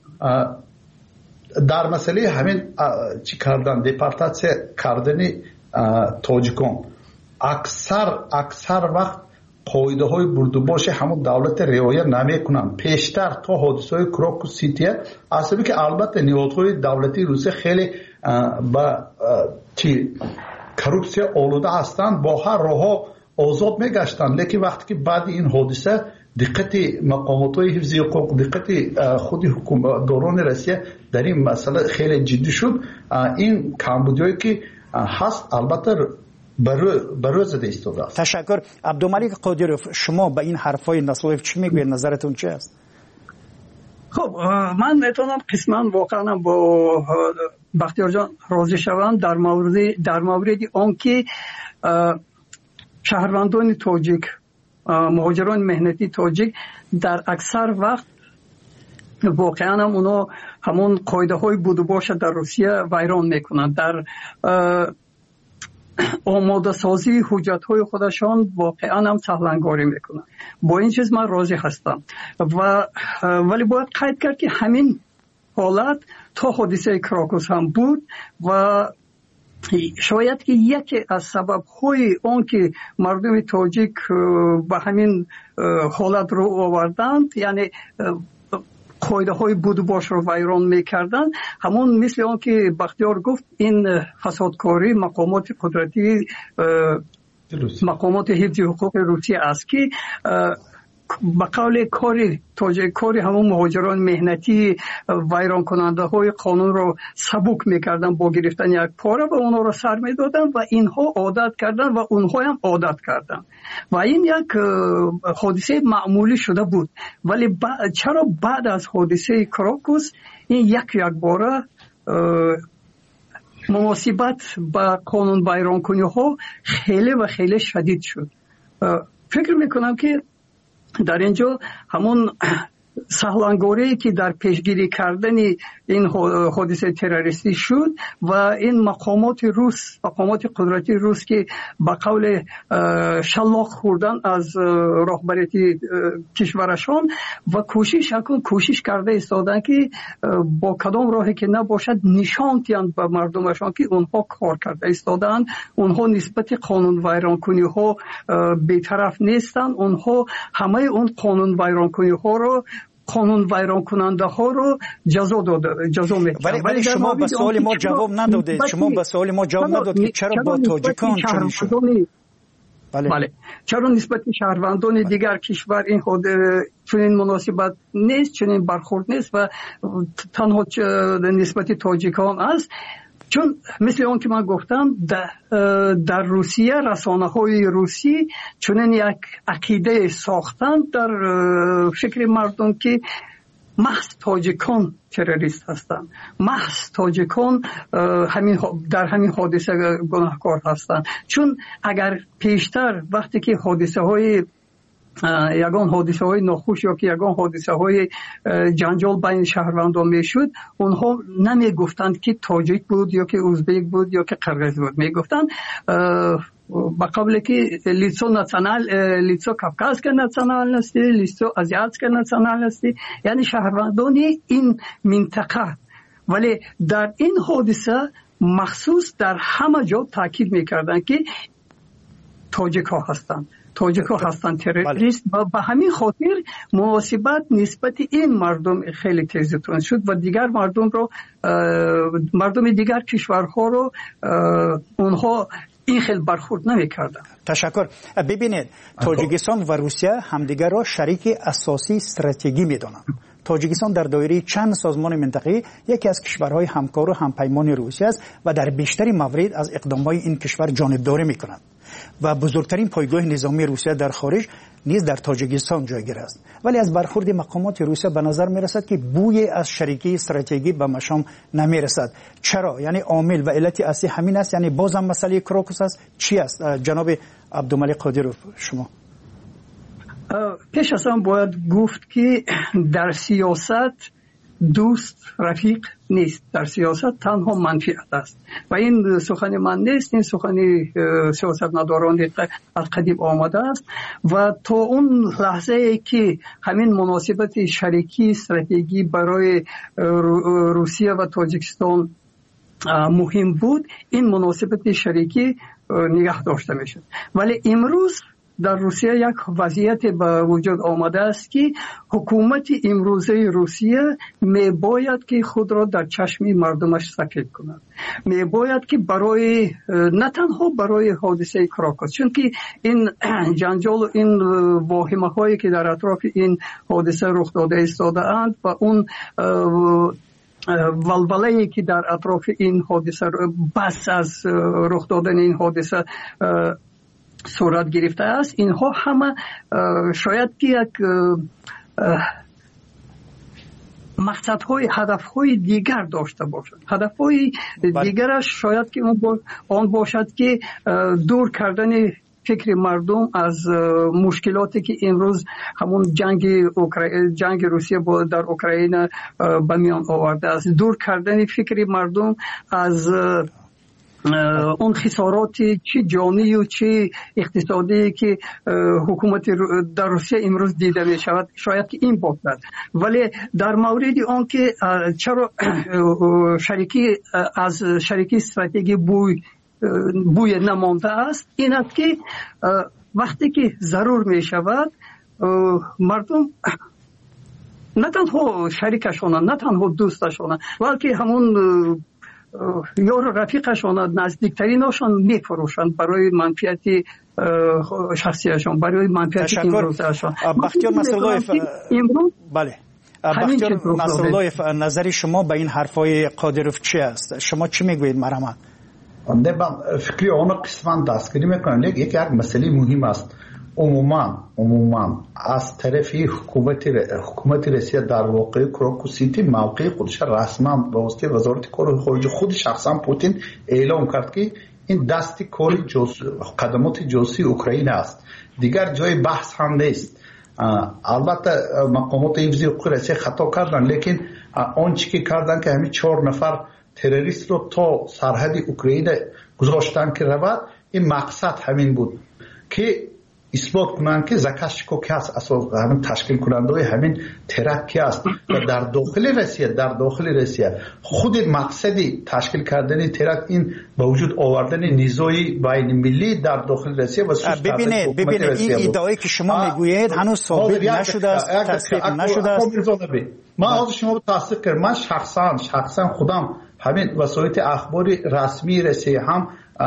در مسئله همین چی کردن دپورتاسیون کردن تاجیکان اکثر اکثر وقت قاعده های بردوباش همون دولت رعایت نمیکنن. پیشتر تا حادثه های کروکوسیتی اصلا که البته نهادهای دولتی روسیه خیلی با چی کروپسیا آلوده هستند با هر راه آزاد میگشتن. لیکن وقتی که بعد این حادثه دقت مقامات های حفظی حقوق دقت خود حکومتداران روسیه در این مسئله خیلی جدی شد. این کمبودیایی که هست البته برای زده ایستاده است. تشکر. عبدالملک قادیروف شما به این حرفای نسلوف چی میگوید؟ نظرتون چی است؟ خب من میتونم قسما واقعا با بختیار جان راضی شوم در مورد در مورد آنکه شهروندان تاجیک مهاجران مهنتی تاجیک در اکثر وقت واقعا هم اونا همون قاعده های بود و باشه در روسیه ویران میکنند. در آماده سازی حجت های خودشان واقعا هم سهلنگاری میکنن. با این چیز من راضی هستم و ولی باید قید کرد که همین حالت تا حادثه کراکوس هم بود و شاید که یکی از سبب های اون که مردم تاجیک به همین حالت رو آوردند یعنی قاعده های بود باش رو ویران میکردن همون مثل اون که بختیار گفت این فسادکاری مقامات قدرتی مقامات حفظ حقوق روسیه است که به قول کاری توجه کاری همون مهاجران مهنتی ویران کننده های قانون رو سبک میکردن با گرفتن یک پاره و اونها رو سر میدادن و اینها عادت کردن و اونها هم عادت کردن و این یک حادثه معمولی شده بود. ولی با... چرا بعد از حادثه کراکوس این یک یک باره مناسبت با قانون ویران کنی ها خیلی و خیلی شدید شد. فکر میکنم که در اینجا همون سهلانگوری که در پیشگیری کردن این حادثه تروریستی شد و این مقامات روس مقامات قدرتی روس که با قول شلاق خوردن از رهبری کشورشان و کوشش کن کوشش کرده ایستادن که با کدام راهی که نباشد نشان دهند به مردمشان که اونها کار کرده ایستادن، اونها نسبت قانون ویران کنی ها بی‌طرف نیستند، اونها همه اون قانون ویران کنی ها رو قانون ویران کننده ها رو جزا داده جزا میکنند. ولی شما به سوال ما جواب ندادید. شما به سوال ما جواب ندادید که چرا با تاجیکان چنین شد؟ بله. بله چرا نسبت شهروندان دیگر کشور این خود چنین مناسبت نیست، چنین برخورد نیست و تنها نسبت تاجیکان است؟ چون مثل اون که من گفتم در, در روسیه رسانه های روسی چنین یک عقیده ساختن در فکر مردم که محض تاجیکان تروریست هستند، محض تاجیکان همین در همین حادثه گناهکار هستند. چون اگر پیشتر وقتی که حادثه های یگان حادثه های ناخوش یا که یگان حادثه های جنجال بین شهروندان میشد، اونها نمی گفتند که تاجیک بود یا که ازبک بود یا که قرغیز بود، می گفتند با قبل که لیتسو ناسیونال لیتسو کافکاسکا ناسیونالنستی لیتسو آزیاتسکا ناسیونالنستی، یعنی شهروندان این منطقه. ولی در این حادثه مخصوص در همه جا تاکید میکردند که تاجیک ها هستند تاجیک ها هستند تروریست و به همین خاطر مناسبت نسبت این مردم خیلی تیز تند شد و دیگر مردم رو مردم دیگر کشورها رو اونها این خیلی برخورد نمی‌کردند. تشکر. ببینید تاجیکستان و روسیه همدیگر را شریک اساسی استراتژیکی می‌دانند. تاجیکستان در دایره چند سازمان منطقه‌ای یکی از کشورهای همکار و همپیمان روسیه است و در بیشتر موارد از اقدامات این کشور جانبداری می‌کند و بزرگترین پایگاه نظامی روسیه در خارج نیز در تاجیکستان جایگیر است. ولی از برخورد مقامات روسیه به نظر می‌رسد که بوی از شریکی استراتژیکی به مشام نمی‌رسد. چرا؟ یعنی عامل و علت اصلی همین است، یعنی بازم مسئله کراکوس است. چی است جناب عبدالملک قادری شما؟ پیش از آن باید گفت که در سیاست دوست رفیق نیست، در سیاست تنها منفعت است و این سخن من نیست، این سخن سیاستمداران از قدیم آمده است و تا اون لحظه ای که همین مناسبت شریکی استراتژیکی برای روسیه و تاجیکستان مهم بود، این مناسبت شریکی نگه داشته میشد. ولی امروز در روسیه یک وضعیت به وجود آمده است که حکومت امروزه روسیه می باید که خود را در چشم مردمش سفید کند، می باید که برای نه تنها برای حادثه کراکوس، چون که این جنجال و این واهمه هایی که در اطراف این حادثه رخ داده ایستاده اند و اون ولوله‌ای که در اطراف این حادثه بس از رخ دادن این حادثه صورت گرفته است، اینها همه شاید که یک مقصدهای هدفهای دیگر داشته باشد. هدفهای دیگرش شاید که آن باشد که دور کردن فکر مردم از مشکلاتی که امروز همون جنگ اوکراین جنگ روسیه در اوکراین به میان آورده است، دور کردن فکر مردم از اون خسارات چه جانی و چه اقتصادی که حکومت در روسیه امروز دیده می شود، شاید که این باشد. ولی در مورد آن که چرا شریکی از شریکی استراتژی بوی بوی نمانده است، این است که وقتی که ضرور می شود مردم نه تنها شریکشان نه تنها دوستشان بلکه همون یا رفیقشان نزدیکترینشان میفروشند برای منفعت شخصیشان، برای منفعت امروزشان. بختیار نصراللهیف، بله بختیار نصراللهیف، نظر شما به این حرفای قادروف چی است؟ شما چی میگویید مرحمت؟ نه من فکری آن قسمت دستگیری میکنم. یک یک مسئله مهم است. عموما عموما از طرف حکومت حکومت روسیه در واقع کروکوسیتی موقع خودش رسما به واسطه وزارت کار خارجه خود شخصا پوتین اعلام کرد که این دستی کار جاسوسی قدمات جاسوسی اوکراین است، دیگر جای بحث هم نیست. البته مقامات حفظی حقوق روسیه خطا کردن، لیکن آنچه که کردن که همین چهار نفر تروریست رو تا سرحد اوکراین گذاشتن که رود، این مقصد همین بود که اثبات کنند که زاکاشکو که است، اساس همین تشکیل کننده همین ترک که است و در داخل روسیه در داخل روسیه خود مقصدی تشکیل کردن ترک این به وجود آوردن نیزوی بین ملی در داخل روسیه و ببینید ببینید این ادعایی که شما میگویید هنوز ثابت نشده است، تصدیق نشده است. من از شما رو تصدیق کردم. من شخصا شخصا خودم همین وسایل اخباری رسمی روسیه هم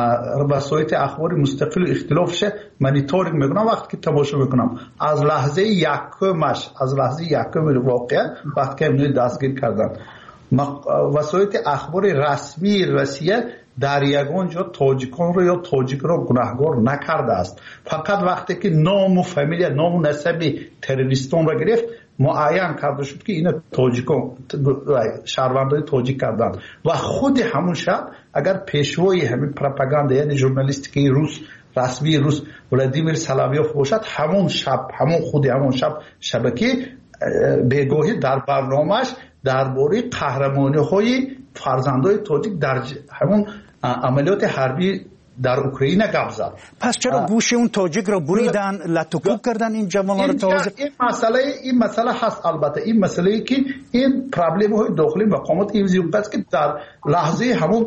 وسایل اخبار مستقل اختلافش مانیتورینگ میکنم. وقتی که تماشا میکنم از لحظه یکمش از لحظه یکم واقعا وقتی که اینو دستگیر کردن وسایل اخبار رسمی روسیه در یگان جا تاجیکان رو یا تاجیک رو گناهکار نکرده است. فقط وقتی که نام و فامیل نام و نسب تروریستان رو گرفت معین کرده شد که اینا تاجیکان شهروندای تاجیک کردن و خود همون شب اگر پیشوای همین پروپاگاندا یعنی ژورنالیستیکی روس رسمی روس ولادیمیر سلاویوف باشد، همون شب همون خود همون شب شبکه بگاهی در برنامه‌اش درباره قهرمانی‌های فرزندای تاجیک در همون عملیات حربی در اوکراین گپ زد. پس چرا گوش اون تاجیک رو بریدن، لطوکوب کردن این جوان‌ها رو تازه؟ این مسئله این مسئله هست. البته این مسئله ای که این پرابلم های داخلی مقامات حفظی حقوق است که در لحظه همون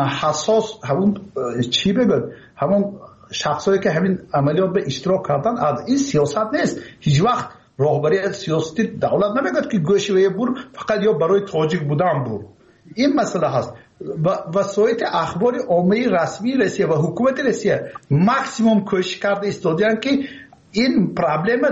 حساس همون چی بگم همون شخصایی که همین عملیات به اشتراک کردن از این سیاست نیست. هیچ وقت راهبری سیاستی دولت نمیگه که گوشه بور فقط یا برای تاجیک بودن بور. این مسئله هست. وسایل اخبار عامه رسمی روسیه و حکومت روسیه ماکسیموم کوشش کرده استودیان که این پرابلم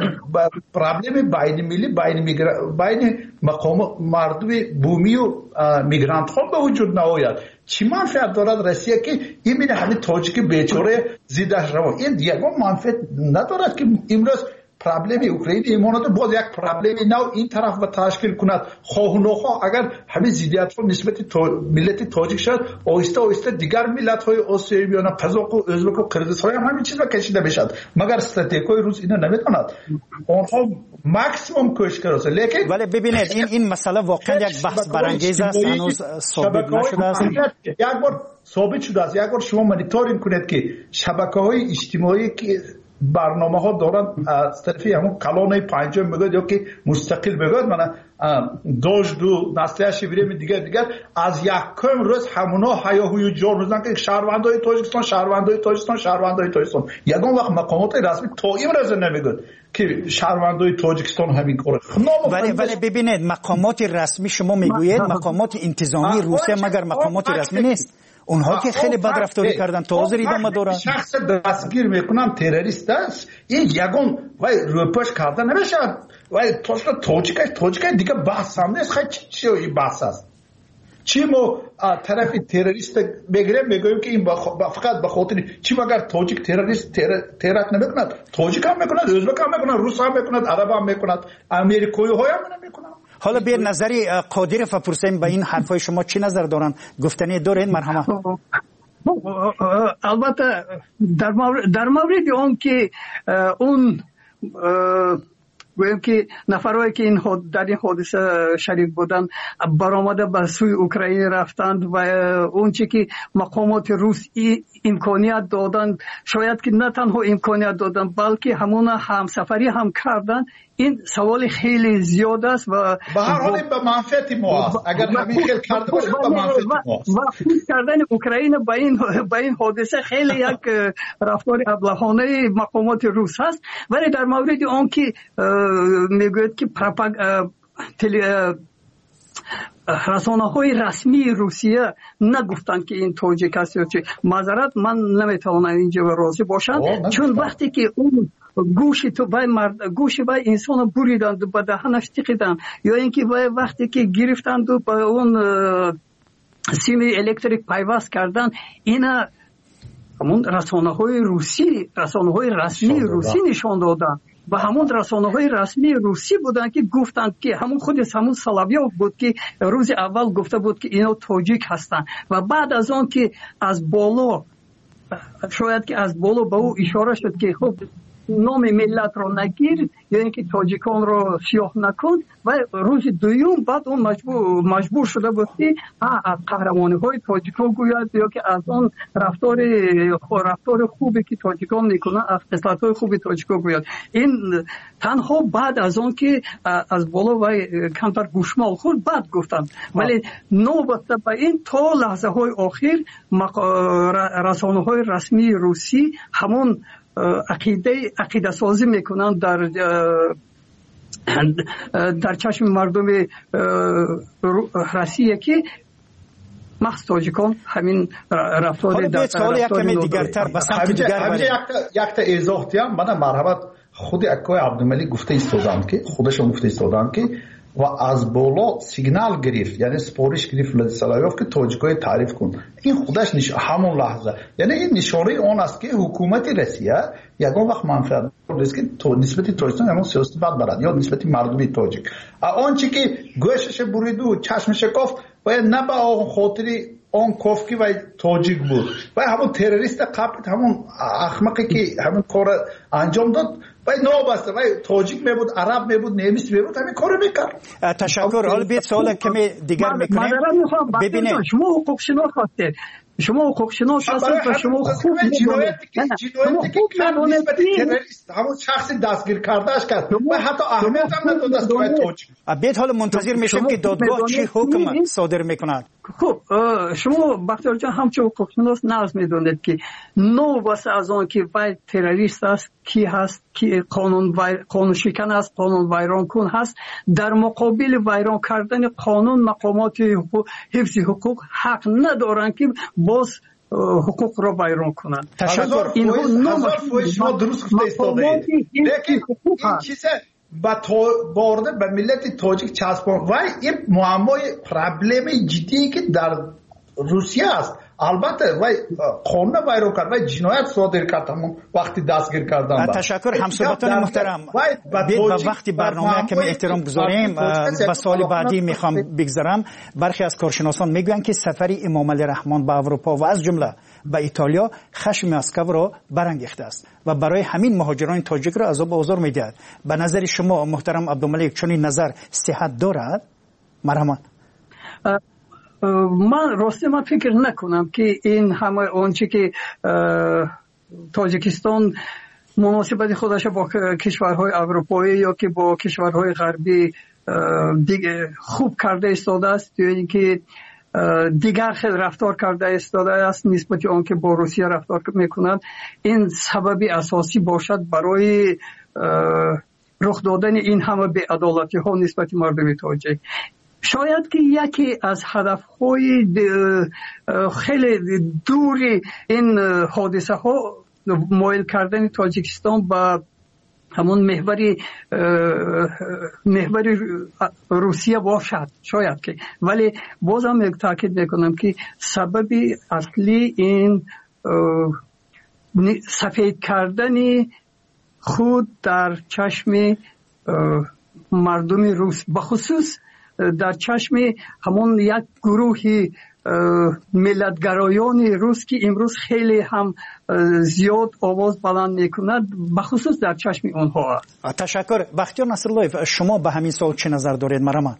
پرابلم بین ملی بین بین مقام مردم بومی و میگرانت ها به وجود نیاید. چی منفعت دارد روسیه که این میره همین تاجیک بیچاره زیدش رو این دیگه منفعت ندارد که امروز پرابلم اوکراین ایمانات باز یک پرابلم نو این طرف و تشکیل کند. خواه و نخواه اگر همین زیدیت ها نسبت تا ملت تاجیک شد آهسته آهسته دیگر ملت های آسیایی بیان قزاق و ازبک و قرقیزستان هم همین چیز را کشیده بشد، مگر استراتژیکای روس اینا نمیتواند. آنها ماکسیمم کوشش کرده. لیکن ولی ببینید این این مسئله واقعا یک بحث برانگیز است، هنوز ثابت نشده است. یک بار ثابت شده است. یک بار شما مانیتورینگ کنید که شبکه‌های اجتماعی که برنامه ها دارن از طرفی همون کلانه پنجم میگوید یا که مستقل میگوید من دوش دو نسلیش بیریم دیگر دیگر از یکم روز همونا هیاهوی جور میزنن که شهروندای تاجیکستان شهروندای تاجیکستان شهروندای تاجیکستان یگان وقت مقامات رسمی تا این رز نمیگوید که شهروندای تاجیکستان همین کاره. ولی ولی ببینید مقامات رسمی شما میگویید مقامات انتظامی روسیه مگر مقامات رسمی نیست؟ اونها که خیلی بد رفتاری کردن تا حاضر ادامه دارن. شخص دستگیر میکنم تروریست است این یگان وای روپاش کردن نمیشه وای توشلا تاجیک تاجیک دیگه بحث هم نیست. خیلی چی این بحث است؟ چی ما طرف تروریست بگیریم میگویم که این فقط به خاطر چی مگر تاجیک تروریست ترک نمیکند؟ تاجیک هم میکند، ازبک هم میکند، روس هم میکند، عرب هم میکند، امریکایی های هم نمیکند. حالا بیر نظری قادروف پرسیم به این حرفای شما چی نظر دارن؟ گفتنی دارین مرحمت؟ البته در مورد در مورد اون که اون گویم که نفرهایی که این در این حادثه شریک بودن برآمده به سوی اوکراین رفتند و اون چی که مقامات روس امکانیت دادن شاید که نه تنها امکانیت دادن بلکه همون همسفری هم کردن. این سوال خیلی زیاد است و به هر حال به منفعت ما است. اگر همین خیلی کرده باشه به منفعت ما است. و خود کردن اوکراین با این با این حادثه خیلی یک رفتار ابلهانه مقامات روس هست. ولی در مورد آن که میگوید که پروپاگ رسانه‌های رسمی روسیه نگفتند که این تاجیک است یا چه. معذرت من نمیتوانم اینجا راضی باشم، چون وقتی که اون گوشی تو بای مرد گوشی بای انسان بریدند و به دهنش تکیدند، یا اینکه وقتی که گرفتند و به اون سیم الکتریک پیوست کردن، اینا همون رسانه‌های روسی رسانه‌های رسمی روسی نشان دادند و همون رسانه‌های رسمی روسی بودند که گفتند که همون خود همون سلاویوف بود که روز اول گفته بود که اینا تاجیک هستند و بعد از آن که از بالا شاید که از بالا به او اشاره شد که خب نام ملت رو نگیر یا اینکه تاجیکان رو سیاه نکن، و روز دوم بعد اون مجبور مجبور شده بود که از قهرمانی های تاجیکان گوید یا که از اون رفتار رفتار خوبی که تاجیکان میکنن، از خصلت های خوبی تاجیکان گوید. این تنها بعد از اون که از بالا و کمتر گوشمال خورد بعد گفتن، ولی نوبت به این تا لحظه های آخر رسانه های رسمی روسی همون عقیده عقیده سازی میکنن در در چشم مردم روسیه که مخصوص تاجیکان همین رفتار در سوال یک کمی دیگرتر به سمت دیگر یک تا ایزاح دیم. من مرحبت خود اکای عبدالملک گفته ایستادن که خودش گفته ایستادن که و از بالا سیگنال گرفت، یعنی سپارش گرفت ولادیسلاویوف که تاجیکای تعریف کن. این خودش نش... همون لحظه، یعنی این نشانه اون است که حکومت روسیه یگان وقت منفعت است که تو نسبت تاجیکستان همون سیاست بد برد یا نسبت مردمی تاجیک آنچه که گوشش برید و چشمش کافت و نه به اون خاطری اون کافکی و تاجیک بود و همون تروریست قبل همون احمقی که همون کار انجام داد و نابسته و تاجیک می بود، عرب می بود، نمیس می بود، همین کارو میکرد. تشکر. حالا بیت سوال کمی دیگر میکنیم. ببینید شما حقوق شناس هستید، شما حقوق شناس هستید و شما خوب جنایتی که جنایتی که نسبت تروریست همون شخصی دستگیر کردهش کرد و حتی اهمیت هم نداد است که تاجیک. بیت حالا منتظر میشیم که دادگاه چی حکم صادر میکند. خب شما بختیار جان همچه حقوق شناس ناز میدونید که نو واسه از آن که وای تروریست است کی هست کی قانون وای قانون شکن است، قانون ویران کن هست، در مقابل ویران کردن قانون مقامات حفظ حقوق حق ندارن که باز حقوق را ویران کنند. تشکر. این شما درست گفته ایستاده لیکن این چیزه با تو بارده به ملت تاجیک چسبان و این معمای پرابلم جدی که در روسیه است. البته وای قانون ویران کرد و جنایت صادر کرد همون وقتی دستگیر کردن. تشکر همسایگان محترم. با وقتی برنامه کمی احترام گذاریم با سوال بعدی میخوام بگذارم. برخی از کارشناسان میگویند که سفر امام علی رحمان به اروپا و از جمله به ایتالیا خشم مسکو را برانگیخته است و برای همین مهاجران تاجیک را عذاب آزار میدهد. به نظر شما محترم عبدالملک چنین نظر صحت دارد؟ مرحبا. من راستی من فکر نکنم که این همه آنچه که تاجیکستان مناسبت خودش با کشورهای اروپایی یا که با کشورهای غربی دیگه خوب کرده ایستاده است یا اینکه دیگر خیلی رفتار کرده ایستاده است نسبت آن که با روسیه رفتار میکنند، این سببی اساسی باشد برای رخ دادن این همه بی‌عدالتی ها نسبت مردم تاجیک. شاید که یکی از هدفهای خیلی دوری این حادثه ها مایل کردن تاجیکستان به همون محوری محوری روسیه باشد، شاید که، ولی بازم یک تاکید میکنم که سببی اصلی این سفید کردن خود در چشم مردم روس، بخصوص در چشم همون یک گروهی ملتگرایان روس که امروز خیلی هم زیاد آواز بلند میکند، بخصوص در چشم اونها. تشکر. بختیار نصرالله شما به همین سوال چه نظر دارید؟ مرحبا.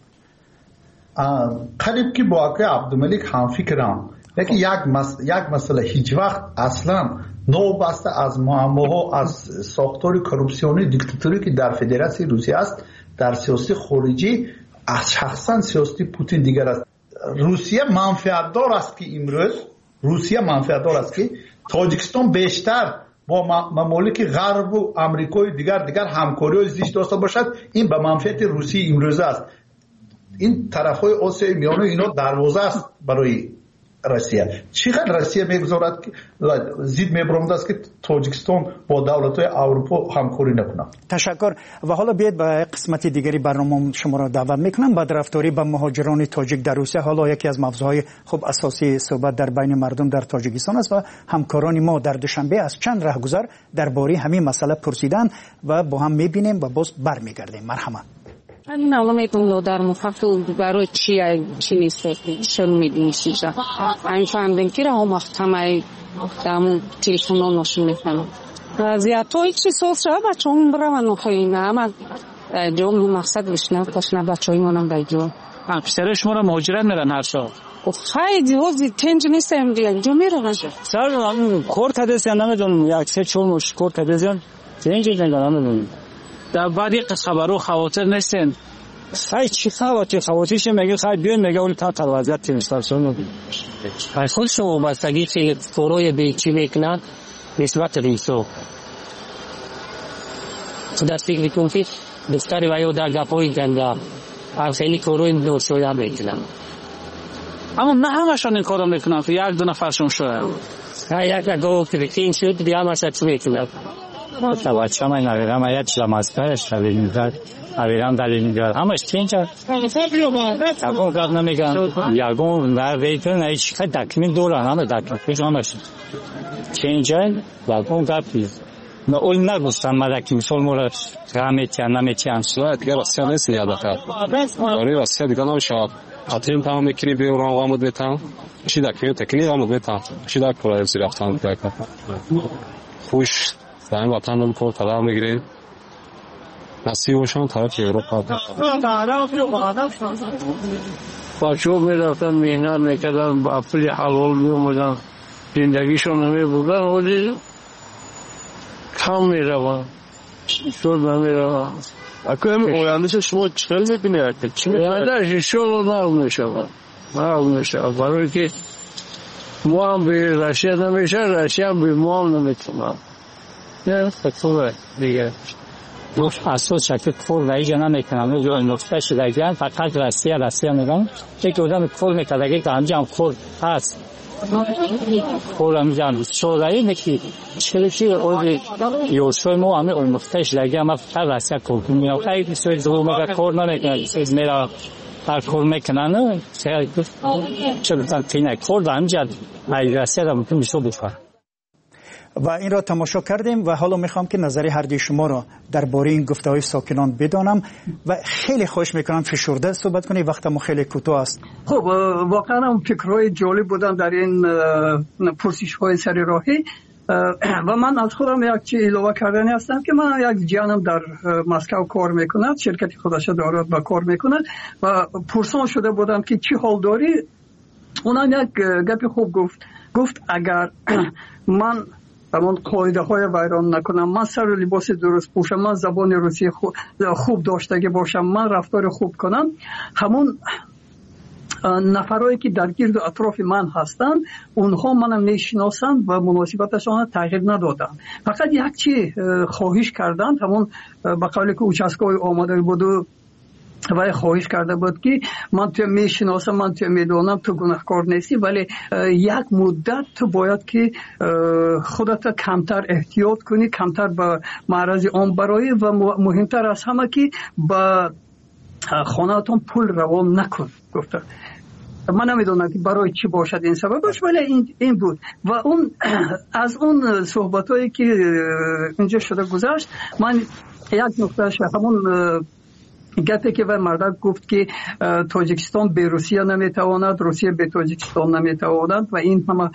قریب که با آقای عبدالملک هم فکرم یکی یک مس... یک مسئله هیچ وقت اصلا نو بسته از معماها از ساختار کروپسیونی دیکتاتوری که در فدراسیون روسیه است در سیاسی خارجی از شخصا سیاسی پوتین دیگر است. روسیه منفعت دار است که امروز روسیه منفعت دار است که تاجیکستان بیشتر با ممالک غرب و آمریکای دیگر دیگر همکاری زیست داشته باشد. این به منفعت روسیه امروز است. این طرفهای آسیای میانه اینا دروازه است برای روسیه. چقدر روسیه میگذارد که زید میبرمده است که تاجیکستان با دولت‌های اروپا همکاری نکنه. تشکر. و حالا بیاید به قسمت دیگری برنامه شما را دعوت میکنم. بدرفتاری به مهاجران تاجیک در روسیه حالا یکی از موضوعهای خوب اساسی صحبت در بین مردم در تاجیکستان است و همکاران ما در دوشنبه از چند راهگذر درباره همین مسئله پرسیدن و با هم میبینیم و باز برمیگردیم. مرحبا. من نمی‌دونم در مفاهیم برای چی چی نیست چون می‌دونی چیزا این فهمیدم که هم وقتامای دام تلفن نشون می‌کنم وضعیتای چی سوسرا بچه‌م برام نخواهیم اما جون مقصد بشنم تاشنا بچه‌مونم بیجو اکثر شما را مهاجرت میرن هر سال خیلی وضعی تنج نیستم دیگه جو میرن سر کورت هدیه نمیدونم یک سه چهار مش کورت هدیه تنج نمیدونم در بعدی خبرو خواطر نیستن خیلی چی خواطر خواطرش میگه خیلی بیان میگه اون تا وضعیت تیمستان خیلی خود شما بستگی که فروی به چی میکنن نسبت ریسو در فکر کنید بستری وایو در گپوی گندا خیلی فروی نوشویا میکنن اما نه همشون این کارو میکنن که یک دو نفرشون شده یک گفت که این شد دیگه همش چی میکنن تا بچه من نمیدونم اید شلماسکرش نمیدونم نمیدونم دلیل میگرد همش چینجا یکون کار نمیگن یکون و ویتون ایش که دکمین دوران همه دکمین همش چینجا یکون کار پیز نه اول نگوستن مدکیم سال مورد غمیتیان نمیتیان سواد دیگه راستی نیست یاد کرد آره راستی دیگه نمیشود حتیم تمام میکنی به اون آمد بیتام چی دکمین تکنی آمد بیتام چی دک کلاه زیر افتان بیکن خوش در این وطن رو کار طلب میگیریم نصیب باشم طرف اروپا بچه ها میرفتن مهنت میکردن با پول حلال میومدن زندگیشون نمیبودن ولی کم میرون شد نمیرون اکنون هم اویندش شما چخل میبینید اویندش شد نرم میشون نرم میشون برای که ما هم به رشید نمیشه رشید هم به ما هم نمیتونم نه فکر دیگه گفت اساس شکل کور رایج نمیکنم جو نقطه شده دیگه فقط راستی راستی میگم که آدم کور میکنه که همجام کور هست کورم جان شورایی نکی چرچی اولی یوشوی مو همه اون نقطه شده دیگه ما فقط راستی کور میگم خیلی سوی دو مگه کور نمیکنه چیز میرا هر کور میکنن نه چرا تا تینه کور همجا راستی را ممکن میشه بفهم و این را تماشا کردیم و حالا میخوام که نظر هر دوی شما را درباره این گفته‌های ساکنان بدانم و خیلی خوش میکنم فشرده صحبت کنید وقت ما خیلی کوتاه است. خب واقعا هم فکرهای جالب بودن در این پرسش‌های سر راهی و من از خودم یک چیز اضافه کردنی هستم که من یک جانم در مسکو کار میکند شرکتی خودش دارد با کار میکند و پرسان شده بودم که چی حال داری اونم یک گپ خوب گفت گفت اگر من همون قاعده های ویران نکنم من سر لباس درست پوشم من زبان روسی خوب داشته باشم من رفتار خوب کنم همون نفرایی که در گرد و اطراف من هستن اونها منم میشناسن و مناسبتشان تغییر ندادن فقط یک چی خواهش کردن همون به قولی که اوچسکای آماده بود و خواهش کرده بود که من تو میشناسم من تو میدونم تو گناهکار نیستی ولی یک مدت تو باید که خودت کمتر احتیاط کنی کمتر به معرض آن برای و مهمتر از همه که به خانه‌تون پول روان نکن گفته من نمیدونم که برای چی باشد این سببش ولی این, این بود و اون از اون صحبتایی که اینجا شده گذشت من یک نکتهش همون گپی که مردک گفت که تاجیکستان به روسیه نمیتواند روسیه به تاجیکستان نمیتواند و این همه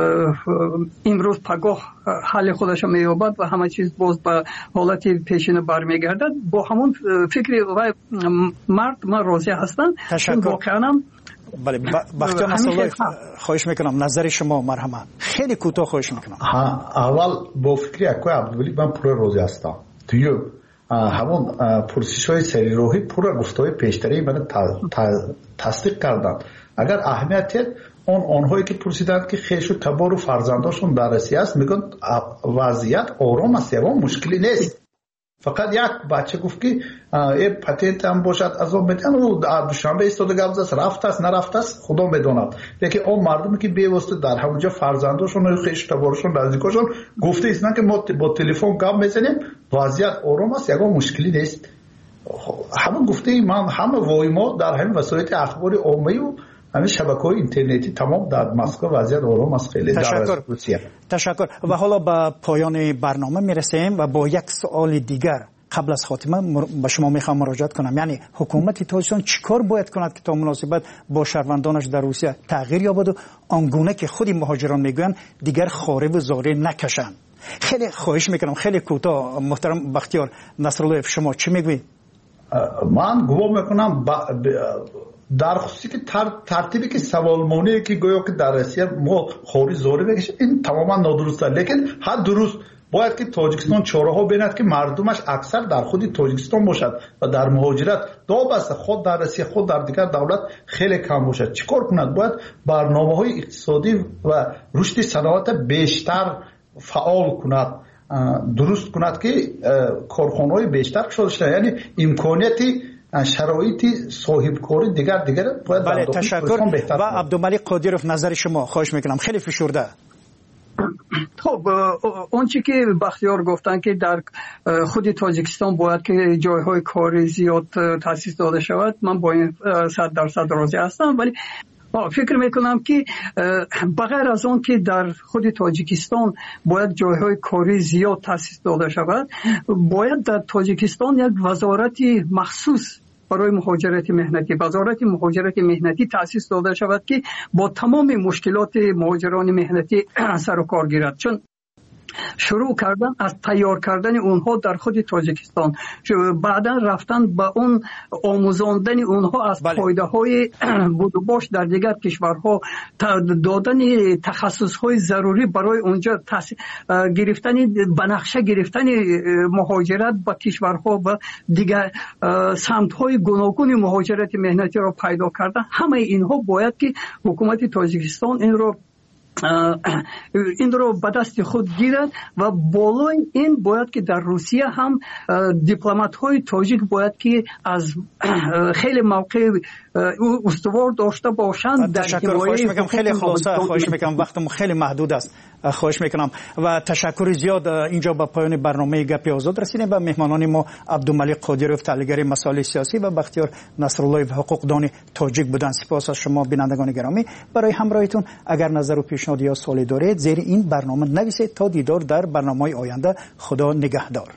امروز پگاه حل خودش مییابد و همه چیز باز به حالت پیشین برمیگردد با همون فکر و مرد من راضی هستم واقعا بله بختیار نصرالله خواهش میکنم نظر شما مرحمت خیلی کوتاه خواهش میکنم اول با فکر اکوی عبدالولی من پور روزی هستم توی همون پرسش های سری روحی پور گفته های پیشتری من تصدیق کردن اگر اهمیت اون آنهایی که پرسیدند که خیش و تبار و فرزنداشون در روسیه است میگن وضعیت آرام است و مشکلی نیست فقط یک بچه گفت که این پتنت هم باشد از اون میتن او دوشنبه ایستاده گفت است رفت است نرفت است خدا میداند. لیکن اون مردمی که بیواسطه در همونجا فرزنداشون و خیش تبارشون نزدیکاشون گفته ایستن که ما با تلفن گپ میزنیم وضعیت آرام است یگان مشکلی نیست. همون گفته من همه وای ما در همین وسایل اخبار عامه و همین شبکه‌های اینترنتی تمام در مسکو وضعیت آرام است. خیلی تشکر. تشکر. و حالا به پایان برنامه میرسیم و با یک سوال دیگر قبل از خاتمه به شما میخوام مراجعه کنم. یعنی حکومت تاجیکستان چیکار باید کند که تا مناسبت با شهروندانش در روسیه تغییر یابد و آنگونه که خود مهاجران میگویند دیگر خاره و زاره نکشند؟ خیلی خواهش میکنم خیلی کوتاه. محترم بختیار نصرالله شما چی میگویید؟ من گمان میکنم در خصوصی که تر، ترتیبی که سوالمانی که گویا که در روسیه ما خاری زاری بکشه این تماما نادرست است. لیکن هر درست باید که تاجیکستان چاره‌ها بیند که مردمش اکثر در خود تاجیکستان باشد و در مهاجرت دابسته خود در روسیه خود در دیگر دولت خیلی کم باشد. چیکار کند؟ باید برنامه‌های اقتصادی و رشد صنعت بیشتر فعال کند، درست کند که کارخانه‌های بیشتر شده شده، یعنی امکانیتی شرایطی صاحب کاری دیگر دیگر باید. بله تشکر. و عبدالملک قادیروف نظر شما خواهش میکنم خیلی فشرده. خب اون چی که بختیار گفتن که در خود تاجیکستان باید که جایهای کاری زیاد تأسیس داده شود، من با این صد درصد راضی هستم. ولی فکر میکنم که بغیر از اون که در خود تاجیکستان باید جایهای کاری زیاد تأسیس داده شود، باید در تاجیکستان یک وزارت مخصوص برای مهاجرت مهنتی، وزارت مهاجرت مهنتی تأسیس داده شود که با تمام مشکلات مهاجران مهنتی سر و کار گیرد. چون شروع کردن از تیار کردن اونها در خود تاجیکستان، بعدا رفتن به اون آموزاندن اونها از پایده های بود و باش در دیگر کشورها، دادن تخصص های ضروری برای اونجا، گرفتن بنقشه گرفتن مهاجرت به کشورها و دیگر سمت های گوناگون مهاجرت مهنتی را پیدا کردن. همه اینها باید که حکومت تاجیکستان این رو این رو به دست خود گیرد و بالای این باید که در روسیه هم دیپلمات های تاجیک باید که از خیلی موقع استوار داشته باشند. تشکر. خواهش میکنم خیلی خلاصه خواهش میکنم وقتم خیلی محدود است. خواهش میکنم و تشکر زیاد. اینجا به پایان برنامه گپ آزاد رسیدیم. و مهمانان ما عبدالملک قادیروف تحلیلگر مسائل سیاسی و بختیار نصرالله حقوقدان تاجیک بودند. سپاس از شما بینندگان گرامی برای همراهیتون. اگر نظر و پیشنهاد یا سوالی دارید زیر این برنامه نویسید. تا دیدار در برنامه آینده. خدا نگهدار.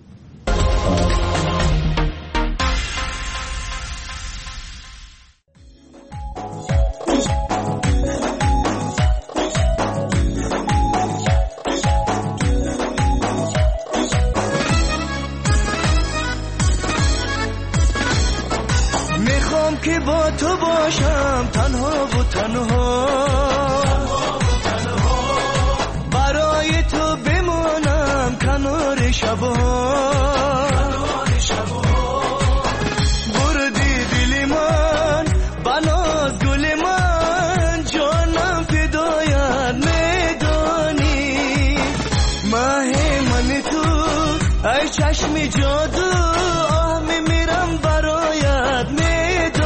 که با تو باشم تنها و تنها، برای تو بمانم کنار شبها. بردی دل من بناز گل من، جانم فدایت میدانی. ماه من تو ای چشم جادو، آه میمیرم برایت میدانی.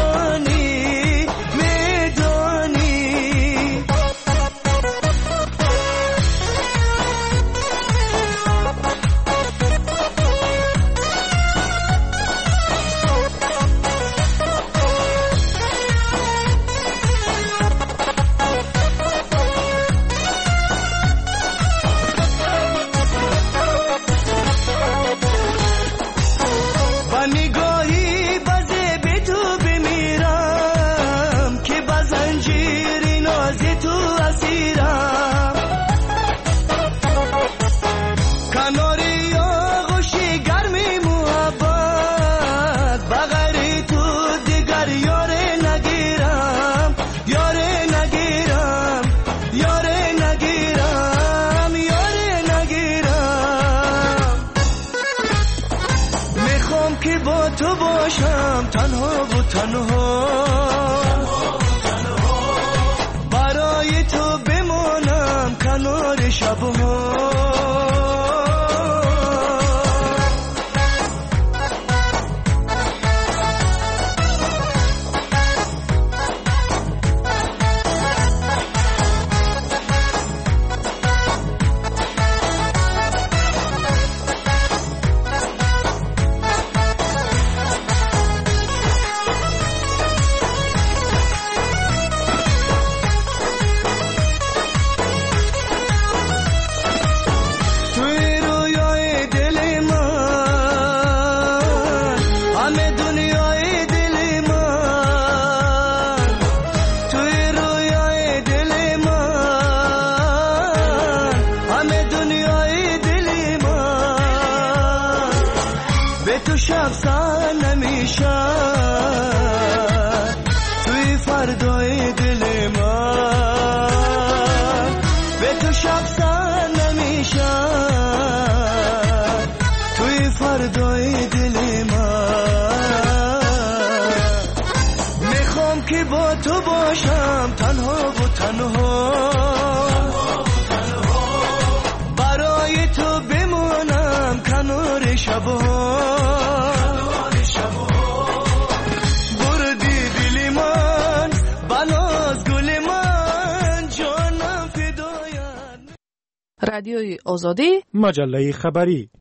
تنها و تنها، برای تو بمانم کنار شبها. شب سر نمیشه توی فردای دل من به تو شب سر نمیشه توی فردای دل من میخوام که با تو باشم تنها و تنها برای تو بمونم کنار شبها بردی دل من بلاز گل من جانم فدایت. رادیوی آزادی مجله خبری.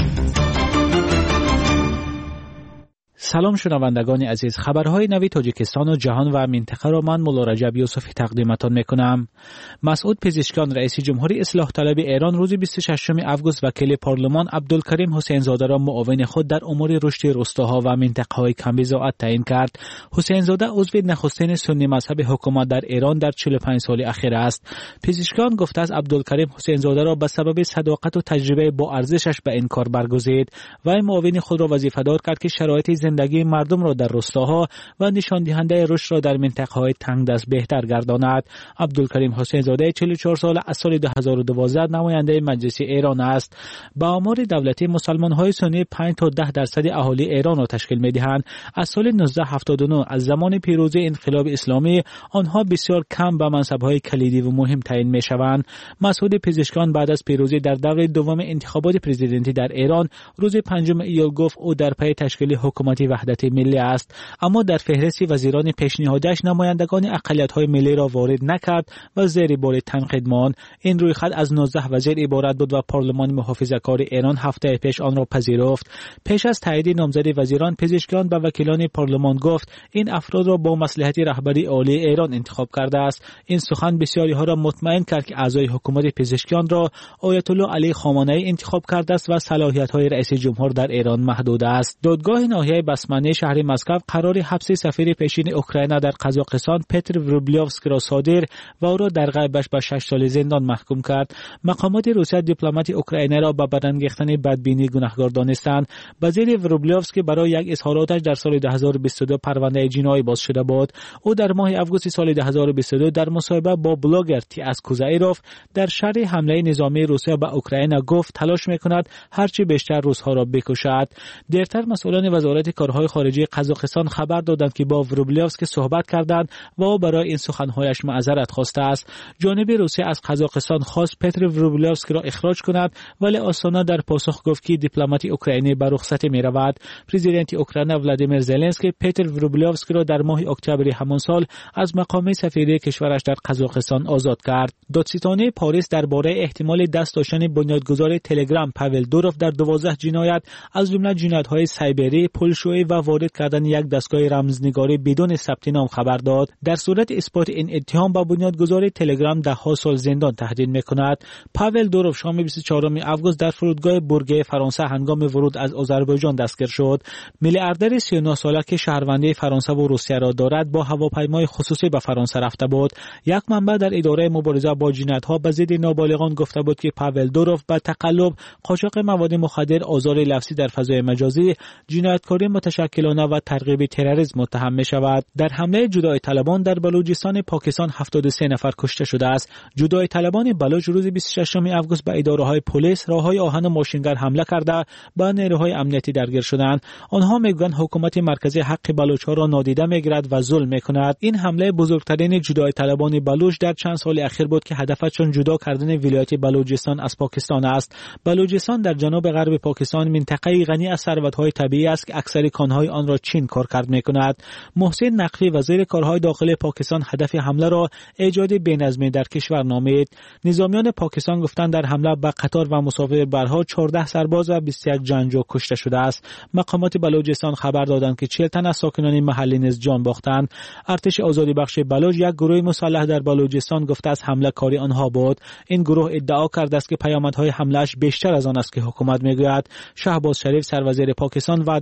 سلام شنوندگان عزیز، خبرهای نوی تاجیکستان و جهان و منطقه را من مولا رجب یوسفی تقدیمتان میکنم. مسعود پزشکیان رئیس جمهوری اصلاح طلب ایران روز بیست و ششم آگوست وکیل پارلمان عبدالکریم حسین زاده را معاون خود در امور رشد روستاها و منطقه‌های کم‌بضاعت تعیین کرد. حسین زاده عضو نخستین سنی مذهب حکومت در ایران در چهل و پنج سال اخیر است. پزشکیان گفته است عبدالکریم حسین زاده را به سبب صداقت و تجربه با ارزشش به این کار برگزید و معاون خود را وظیفه‌دار کرد که شرایط زندگی مردم را در روستاها و نشان دهنده رشد را در منطقه‌های تنگ دست بهتر گرداند. عبدالکریم حسین زاده چهل و چهار ساله از سال دو هزار و دوازده نماینده مجلس ایران است. با آمار دولتی مسلمان‌های سنی پنج تا ده درصد اهالی ایران را تشکیل می‌دهند. از سال نوزده هفتاد و نه از زمان پیروزی انقلاب اسلامی آنها بسیار کم به منصب‌های کلیدی و مهم تعیین می‌شوند. مسعود پزشکیان بعد از پیروزی در دور دوم انتخابات پرزیدنتی در ایران روز پنجم ایول گفت او در پی تشکیل حکومتی وحدت ملی است، اما در فهرست وزیران پیشنهادش نمایندگان اقلیت‌های ملی را وارد نکرد و زیر بار تنقید ماند. این رویخط از نوزده وزیر عبارت بود و پارلمان محافظه‌کار ایران هفته پیش آن را پذیرفت. پیش از تایید نامزد وزیران، پزشکیان به وکیلان پارلمان گفت این افراد را با مصلحت رهبری عالی ایران انتخاب کرده است. این سخن بسیاری ها را مطمئن کرد که اعضای حکومت پزشکیان را آیت الله علی خامنه‌ای انتخاب کرده است و صلاحیت‌های رئیس جمهور در ایران محدود است. دادگاه ناحیه بسمنه شهر مسکو قرار حبس سفیر پیشین اوکراین در قزاقستان پتر وروبلیوفسکی را صادر و او را در غیبش به شش سال زندان محکوم کرد. مقامات روسیه دیپلمات اوکراینی را به بدانگیختن بدبینی گناهکار دانستند. وزیر وروبلیوفسکی برای یک اظهاراتش در سال دو هزار و بیست و دو پرونده جنایی باز شده بود. او در ماه آگوست سال دو هزار و بیست و دو در مصاحبه با بلاگر تیاس کوزایروف در شرح حمله نظامی روسیه به اوکراین گفت تلاش می‌کند هرچی بیشتر روس‌ها را بکشد. دیرتر مسئولان وزارت کارهای خارجه قزاقستان خبر دادند که با وروبلیوفسکی صحبت کردند و او برای این سخن‌هایش معذرت خواسته است. جانب روسیه از قزاقستان خواست پتر وروبلیوفسکی را اخراج کند، ولی آستانا در پاسخ گفت که دیپلمات اوکراینی به رخصت می‌رود. پرزیدنت اوکراین ولادیمیر زلنسکی پتر وروبلیوفسکی را در ماه اکتبر همان سال از مقام سفیری کشورش در قزاقستان آزاد کرد. دادستانی پاریس درباره احتمال دست داشتن بنیانگذار تلگرام پاول دوروف در دوازده جنایت از جمله جنایت‌های سایبری، پولشویی و وارد کردن یک دستگاه رمزنگاری بدون ثبت نام خبر داد. در صورت اثبات این اتهام با بنیانگذار تلگرام ده ها سال زندان تهدید می‌کند. پاول دوروف شام بیست و چهارم آگوست در فرودگاه بورگه فرانسه هنگام ورود از آذربایجان دستگیر شد. میلیاردر سی و نه ساله که شهروندی فرانسه و روسیه را دارد با هواپیمای خصوصی به فرانسه رفته بود. یک منبع در اداره مبارزه با جنایت‌ها به ضد نابالغان گفته بود که پاول دوروف به تقلب، قاچاق مواد مخدر، آزار لفظی در فضای مجازی، جنایتکاری متشکلانه و ترغیب تروریسم متهم می شود. در حمله جدای طلبان در بلوچستان پاکستان هفتاد و سه نفر کشته شده است. جدای طلبان بلوچ روز بیست و ششم آگوست به اداره‌های پلیس، راههای آهن و ماشینگر حمله کرده با نیروهای امنیتی درگیر شدند. آنها میگویند حکومت مرکزی حق بلوچ‌ها را نادیده میگیرد و ظلم میکند. این حمله بزرگترین جدای طلبان بلوچ در چند سال اخیر بود که هدفشون جدا کردن ولایت بلوچستان از پاکستان است. بلوچستان در جنوب غرب پاکستان منطقه‌ای غنی از ثروت‌های طبیعی است که اکثر کانهای آن را چین کارکرد می‌کند. محسن نقوی وزیر کارهای داخلی پاکستان هدف حمله را ایجاد بی‌نظمی در کشور نامید. نظامیان پاکستان گفتند در حمله به قطار و مسافربرها چهارده سرباز و بیست و یک جنگجو کشته شده است. مقامات بلوچستان خبر دادند که چهل تن از ساکنان محلی نیز جان باختند. ارتش آزادی بخش بلوچ یک گروه مسلح در بلوچستان گفته است حمله کاری آنها بود. این گروه ادعا کرده است که پیامدهای حمله‌اش بیشتر از آن است که حکومت میگوید. شهباز شریف سروزیر پاکستان وعده انتقام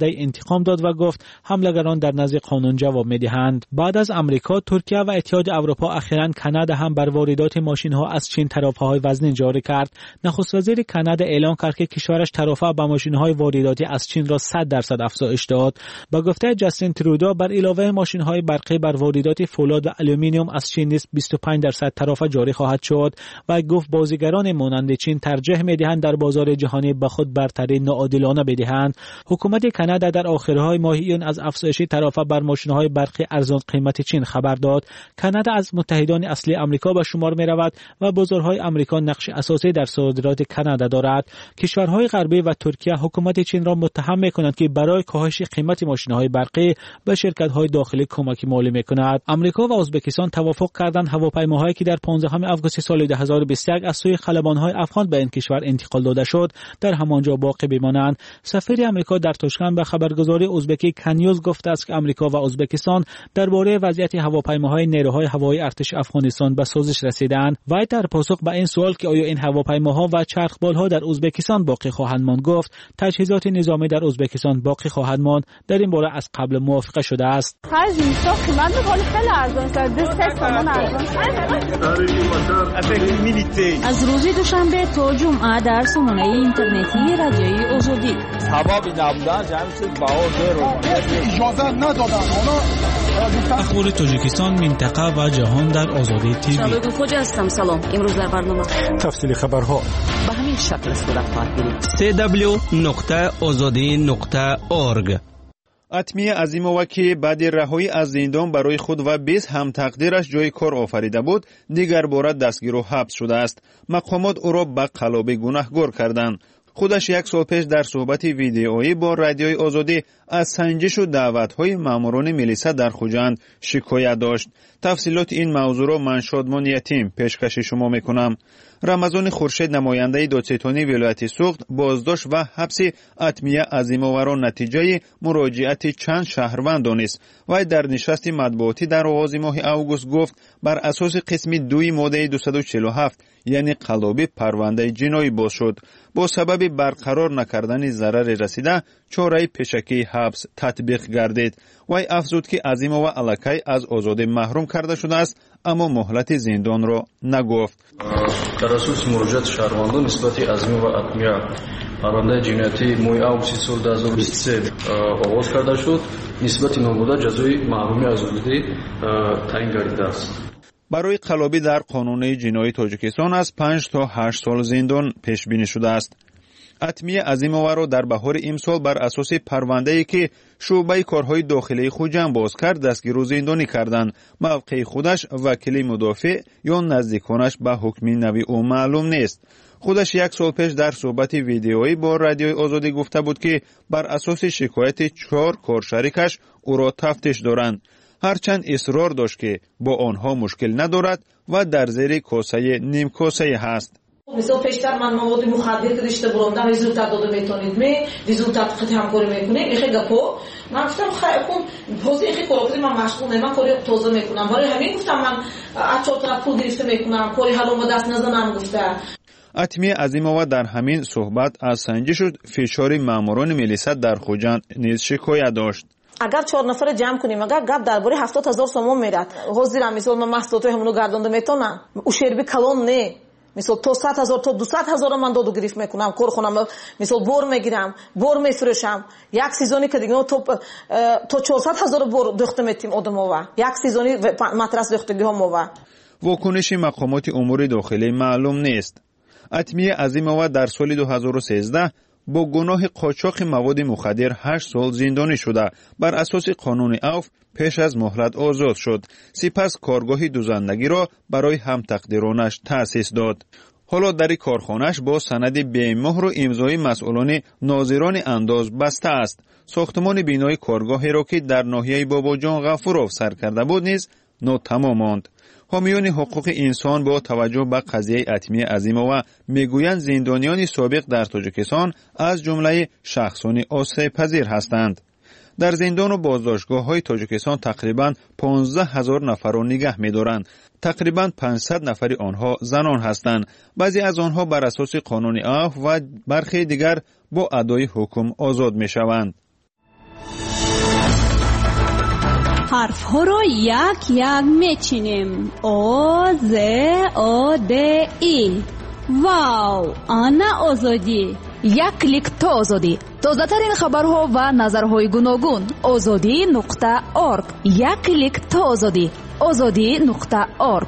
پیغام داد و گفت حملگران در نزد قانون جواب می‌دهند. بعد از امریکا، ترکیه و اتحاد اروپا اخیراً کانادا هم بر واردات ماشین‌ها از چین ترافه‌های وزنی جاری کرد. نخست وزیر کانادا اعلام کرد که کشورش ترافه به ماشین‌های وارداتی از چین را صد درصد افزایش داد. با گفته جاستین ترودو، بر علاوه ماشین‌های برقی بر واردات فولاد و آلومینیوم از چین نیز بیست و پنج درصد ترافه جاری خواهد شد و گفت بازیگران مانند چین ترجیح می‌دهند در بازار جهانی به خود برتری ناعادلانه بدهند. حکومت کانادا در آخرهای ماه ایون از افزایش ترافه بر ماشین‌های برقی ارزان قیمت چین خبر داد. کانادا از متحدان اصلی آمریکا به شمار می‌رود و بازارهای آمریکا نقش اساسی در صادرات کانادا دارد. کشورهای غربی و ترکیه حکومت چین را متهم می‌کنند که برای کاهش قیمت ماشین‌های برقی به شرکت‌های داخلی کمک مالی می‌کند. آمریکا و ازبکستان توافق کردند هواپیماهایی که در پانزدهم آگوست سال دو هزار و بیست و یک از سوی خلبان‌های افغان به این کشور انتقال داده شد در همانجا باقی بمانند. سفیر آمریکا در تاشکند به خبرگزاری ازبکی کنیوز گفته است که آمریکا و ازبکستان درباره وضعیت هواپیماهای نیروهای هوایی ارتش افغانستان به سازش رسیدند. وی در پاسخ به این سوال که آیا این هواپیماها و چرخبال‌ها در ازبکستان باقی خواهند ماند گفت تجهیزات نظامی در ازبکستان باقی خواهد ماند. در این باره از قبل موافقه شده است. از روز دوشنبه تا جمعه در سامانه اینترنتی رادیوی آزادی اجازه ندادن. اخبار تاجیکستان، منطقه و جهان در آزادی تیوی. شبکه خوجا هستم. سلام. امروز در برنامه تفصیل خبرها به همین شکل صورت خواهد گرفت. سی دبلیو نقطه آزادی نقطه اورگ. اتمی عظیمووا که بعد رهایی از زندان برای خود و بیست هم تقدیرش جای کار آفریده بود، دیگر بار دستگیر و حبس شده است. مقامات او را به قلابه گناهگار کردند. خودش یک سال پیش در صحبت ویدیویی با رادیوی آزادی از سنجش و دعوت‌های ماموران ملیسا در خوجند شکایت داشت. تفصیلات این موضوع را من شادمان یتیم پیشکش شما میکنم. رمضان خورشید نماینده دادستانی ولایت سوخت بازداشت و حبس اتمی عظیمووا را نتیجه مراجعت چند شهروند دانست. و در نشست مطبوعاتی در آغاز ماه اوگوست گفت بر اساس قسم دوی ماده دویست و چهل و هفت یعنی قلابی پرونده جنایی باز شد. با سبب برقرار نکردن ضرر رسیده چاره پیشکی حبس تطبیق گردید. وی افزود که عظیمووا الکی از آزادی محروم کرده شده است اما مهلت زندان را نگفت. در اساس مراجعت شهروندان نسبت عظیمووا اتمی پرونده جنایتی ماه اوگوست سال دو هزار و بیست و سه آغاز کرده شد. نسبت نابوده جزای محرومی از آزادی تعیین گردیده است. برای قلابی در قانون جنایی تاجیکستان از پنج تا هشت سال زندان پیش بینی شده است. اتمی عظیمووا را در بهار امسال بر اساس پرونده‌ای که شعبه کارهای داخلی خوجند باز کرد دستگیر و زندانی کردند. موقع خودش وکیل مدافع یا نزدیکانش به حکم نوی او معلوم نیست. خودش یک سال پیش در صحبت ویدیویی با رادیوی آزادی گفته بود که بر اساس شکایت چهار کارشریکش او را تفتیش دارند. هرچند اصرار داشت که با آنها مشکل ندارد و در زیر کاسه نیم کاسه هست. مثلا پیشتر من مواد مخدر که داشته بودم ریزولتات داده میتونید می ریزولتات خیلی همکاری میکنه میخه گپو من گفتم خیلی پوزی خیلی کاری من مشغول نمیم کاری تازه میکنم برای همین گفتم من اچو طرف پول گرفته میکنم کاری حالا با دست نزنم گفته. اتمی عظیمووا در همین صحبت از سنجش و فشار ماموران ملیسا در خوجند نیز شکایت داشت. اگر چهار نفر جمع کنیم اگر گپ درباره هفتاد هزار سوم میرد حاضرم مثلا من محصولات همونو گردونده میتونم او شربی کلان نه مثلا تو صد هزار تا دویست هزار من دادو گرفت میکنم کار خونم مثلا بور میگیرم بور میفروشم یک سیزونی که دیگه تو تو چهارصد هزار بور دخته میتیم آدموا یک سیزونی ماتراس دختگی هم موا. واکنش مقامات امور داخلی معلوم نیست. اتمی عظیمووا در سال دو هزار و سیزده با گناه قاچاق مواد مخدر هشت سال زندانی شده. بر اساس قانون عفو پیش از مهلت آزاد شد. سپس کارگاه دوزندگی را برای هم تقدیرانش تأسیس داد. حالا در کارخانهش با سند بیمهر و امضای مسئولان ناظران انداز بسته است. ساختمان بینای کارگاهی را که در ناحیه باباجان غفورov سر کرده بود نیز ناتمام ماند. حامیان حقوق انسان با توجه به قضیه اتمی عظیمووا میگویند زندانیان سابق در تاجیکستان از جمله شخصان آسیب پذیر هستند. در زندان و بازداشتگاه های تاجیکستان تقریباً پانزده هزار نفر را نگه می‌دارند. تقریباً پانصد نفر آنها زنان هستند. بعضی از آنها بر اساس قانون عفو و برخی دیگر با ادای حکم آزاد می‌شوند. حرف ها رو یک یک میچینیم. او ز او د ای. واو، آنا آزادی. یک کلیک تا آزادی. تازه ترین خبرها و نظرهای گوناگون. آزادی نقطه اورگ. یک کلیک تا آزادی. آزادی نقطه اورگ.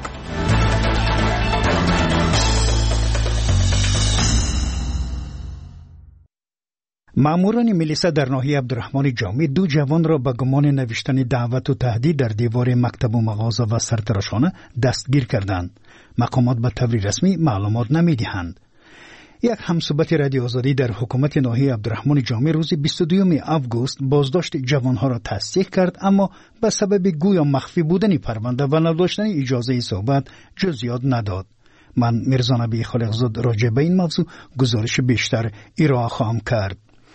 ماموران میلیسا در ناحیه عبدالرحمن جامی دو جوان را به گمان نوشتن دعوت و تهدید در دیوار مکتب و مغازه و سرتراشانه دستگیر کردند. مقامات به طور رسمی معلومات نمیدهند. یک همصحبت رادیو آزادی در حکومت ناحیه عبدالرحمن جامی روز بیست و دوم آگوست بازداشت جوانها را تصدیق کرد، اما به سبب گویا مخفی بودن پرونده و نداشتن اجازه صحبت جزئیات نداد. من میرزا نبی خالقزاد راجع به این موضوع گزارش بیشتر ارائه خواهم کرد.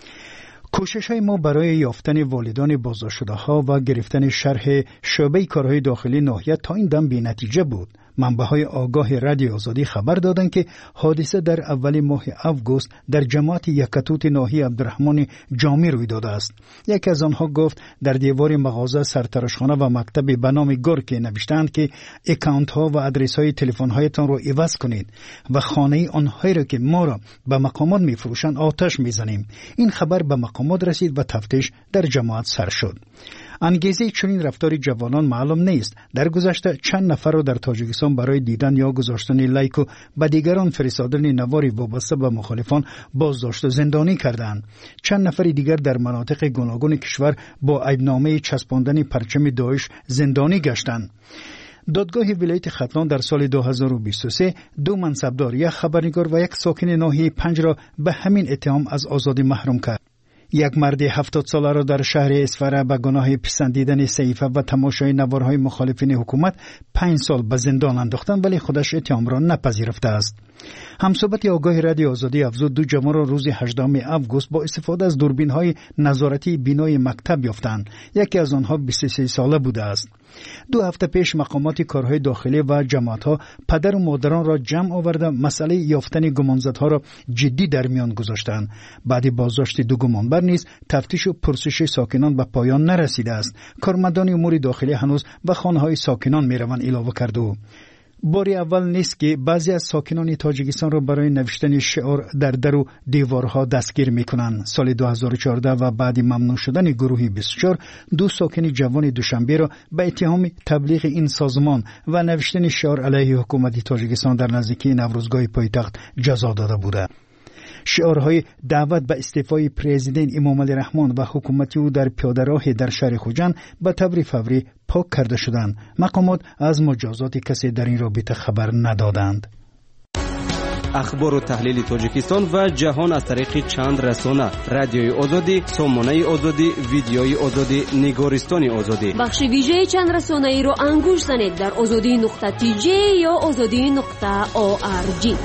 کوشش های ما برای یافتن والدان بازداشت شده ها و گرفتن شرح شعبه کارهای داخلی ناحیه تا این دم بی نتیجه بود. منبع‌های آگاه رادیو آزادی خبر دادند که حادثه در اول ماه آگوست در جماعت یکتوت ناحیه عبدالرحمن جامی روی داده است. یکی از آنها گفت در دیوار مغازه، سرتراشخانه و مکتب به نام گورکی نوشتند که اکانت ها و آدرس های تلفن هایتان را عوض کنید و خانه آنهایی را که ما را به مقامات میفروشند آتش میزنیم. این خبر به مقامات رسید و تفتیش در جماعت سر شد. انگیزه چنین رفتار جوانان معلوم نیست. در گذشته چند نفر را در تاجیکستان برای دیدن یا گذاشتن لایک و به دیگران فرستادن نواری وابسته به مخالفان بازداشت و زندانی کردند. چند نفر دیگر در مناطق گوناگون کشور با عیبنامه چسباندن پرچم داعش زندانی گشتند. دادگاه ولایت ختلان در سال دو هزار و بیست و سه دو منصبدار، یک خبرنگار و یک ساکن ناحیه پنج را به همین اتهام از آزادی محروم کرد. یک مرد هفتاد ساله را در شهر اسفره به گناه پسندیدن صحیفه و تماشای نوارهای مخالفین حکومت پنج سال به زندان انداختند، ولی خودش اتهام را نپذیرفته است. همصحبت آگاه رادیو آزادی افزود دو جوان را روز هجدهم آگوست با استفاده از دوربین‌های نظارتی بینای مکتب یافتند. یکی از آنها بیست و سه ساله بوده است. دو هفته پیش مقامات کارهای داخلی و جماعت‌ها پدر و مادران را جمع آورده مسئله یافتن گمانزدها را جدی در میان گذاشتند. بعد بازداشت دو گمانبر نیز تفتیش و پرسش ساکنان به پایان نرسیده است. کارمندان امور داخلی هنوز به خانه‌های ساکنان می‌روند اعلام کرده. بار اول نیست که بعضی از ساکنان تاجیکستان را برای نوشتن شعار در در و دیوارها دستگیر میکنند. سال دو هزار و چهارده و بعد ممنوع شدن گروه بیست و چهار دو ساکن جوان دوشنبه را به اتهام تبلیغ این سازمان و نوشتن شعار علیه حکومت تاجیکستان در نزدیکی نوروزگاه پایتخت جزا داده بوده. شعارهای دعوت به استعفای پرزیدنت امام علی رحمان و حکومت او در پیاده‌راه در شهر خوجند به طور فوری پاک کرده شدند. مقامات از مجازات کسی در این رابطه خبر ندادند. اخبار و تحلیل تاجیکستان و جهان از طریق چند رسانه: رادیوی آزادی، سامانه آزادی، ویدیوی آزادی، نگارستان آزادی. بخش ویژه چند رسانه ای را انگوش زنید در آزادی نقطه تی جی یا آزادی نقطه او آر جی.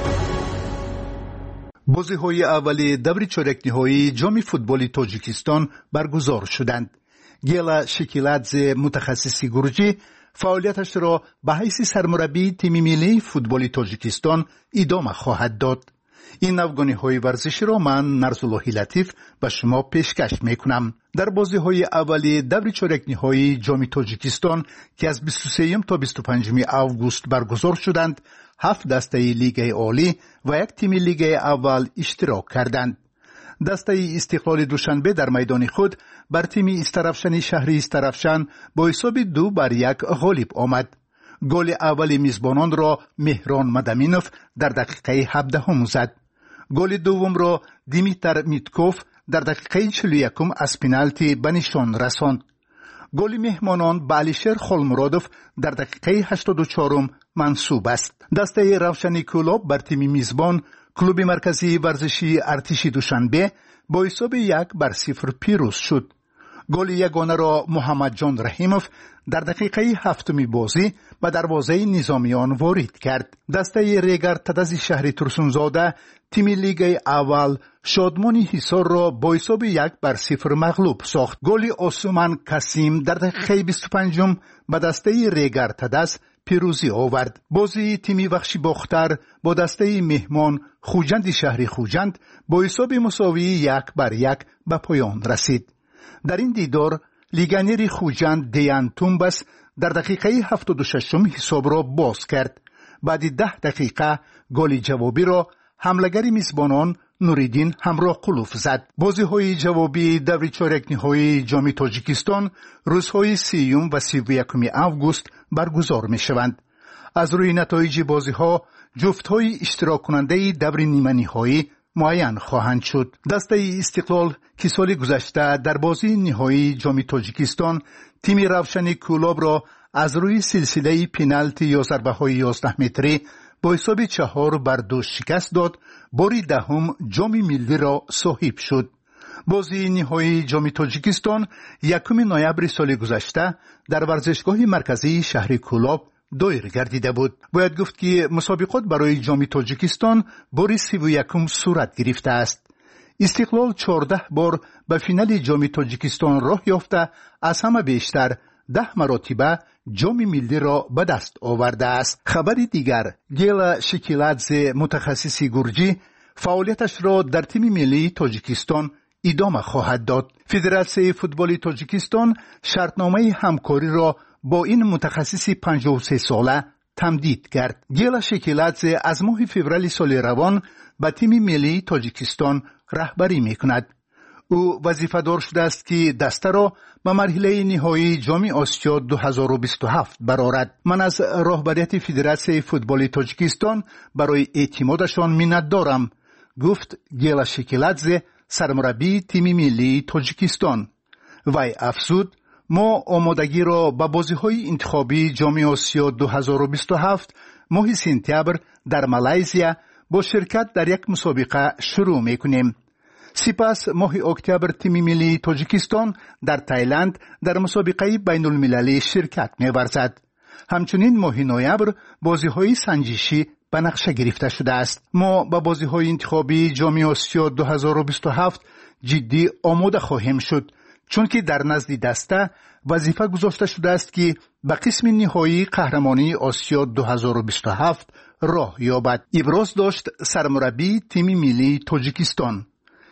بازی‌های اولی دور چارک نهایی جام فوتبال تاجیکستان برگزار شدند. گیلا شکیلادزه متخصص گرجی فعالیتش را به حیث سرمربی تیم ملی فوتبال تاجیکستان ادامه خواهد داد. این افغانی‌های ورزشی را من نرسالله لطیف به شما پیشکش میکنم. در بازی‌های اولی دور چارک نهایی جام تاجیکستان که از بیست و سه تا بیست و پنج آگوست برگزار شدند، هفت دسته لیگ عالی و یک تیم لیگ اول اشتراک کردند. دسته استقلال دوشنبه در میدان خود بر تیم استرافشن شهری استرافشن با حساب دو بر یک غالب آمد. گل اول میزبانان را مهران مدامینوف در دقیقه هفدهم زد. گل دوم را دیمیتر میتکوف در دقیقه چهل و یکم از پنالتی به نشان رساند. گل مهمانان به علیشیر خالمرادوف در دقیقه هشتاد و چهارم منصوب است. دسته روشنی کلوب بر تیم میزبان کلوب مرکزی ورزشی ارتش دوشنبه با حساب یک بر صفر پیروز شد. گل یگانه را محمد جان رحیموف در دقیقه هفتمی بازی به دروازه نظامیان وارد کرد. دسته ریگر تدز شهر ترسونزاده تیم لیگ اول شادمانی حصار را با حساب یک بر صفر مغلوب ساخت. گل عثمان کسیم در دقیقه بیست و پنجم به دسته ریگر تدز پیروزی آورد. بازی تیمی وخشی باختر با دسته مهمان خوجند شهر خوجند با حساب مساوی یک بر یک به پایان رسید. در این دیدار لیگانر خوجند دیان تومبس در دقیقه هفتاد و شش حساب را باز کرد. بعد ده دقیقه گل جوابی را حمله‌گر میزبانان نوریدین همراه قلوف زد. بازی‌های جوابی دور چهارک نهایی جام تاجیکستان روزهای سیوم و سی و یکم آگوست برگزار می‌شوند. از روی نتایج بازی‌ها جفت‌های اشتراک کننده دور نیمه نهایی معین خواهند شد. دسته استقلال که سال گذشته در بازی نهایی جام تاجیکستان تیم روشن کولاب را از روی سلسله پنالتی یا ضربه‌های یازده متری با حساب چهار بر دو شکست داد، باری دهم جام ملی را صاحب شد. بازی نهایی جام تاجیکستان یکم نوامبر سال گذشته در ورزشگاه مرکزی شهر کولاب دایر گردیده بود. باید گفت که مسابقات برای جام تاجیکستان بار سی و یکم صورت گرفته است. استقلال چهارده بار به فینال جام تاجیکستان راه یافته، از همه بیشتر ده مرتبه جام ملی را به دست آورده است. خبر دیگر، گیلا شکیلادزه متخصص گرجی فعالیتش را در تیم ملی تاجیکستان ادامه خواهد داد. فدراسیون فوتبال تاجیکستان شرطنامه همکاری را با این متخصص پنجاه و سه ساله تمدید کرد. گیلا شکیلادزه از ماه فوریه سال روان به تیم ملی تاجیکستان رهبری میکند. او وظیفه دار شده است که دسته را به مرحله نهایی جام آسیا دو هزار و بیست و هفت برآورد. من از رهبریت فدراسیون فوتبال تاجیکستان برای اعتمادشان منت دارم، گفت گیلا شکیلادزه سرمربی تیم ملی تاجیکستان. وی افزود: ما آمادگی را به بازی‌های انتخابی جام آسیا دو هزار و بیست و هفت ماه سپتامبر در مالزیا با شرکت در یک مسابقه شروع می‌کنیم. سپس ماه اکتبر تیم ملی تاجیکستان در تایلند در مسابقه بین المللی شرکت می‌ورزد. همچنین ماه نوامبر بازی‌های سنجشی به نقشه گرفته شده است. ما به بازی‌های انتخابی جام آسیا دو هزار و بیست و هفت جدی آماده خواهیم شد، چون که در نزد دسته وظیفه گذاشته شده است که به قسم نهایی قهرمانی آسیا دو هزار و بیست و هفت راه یابد. ابراز داشت سرمربی تیم ملی تاجیکستان.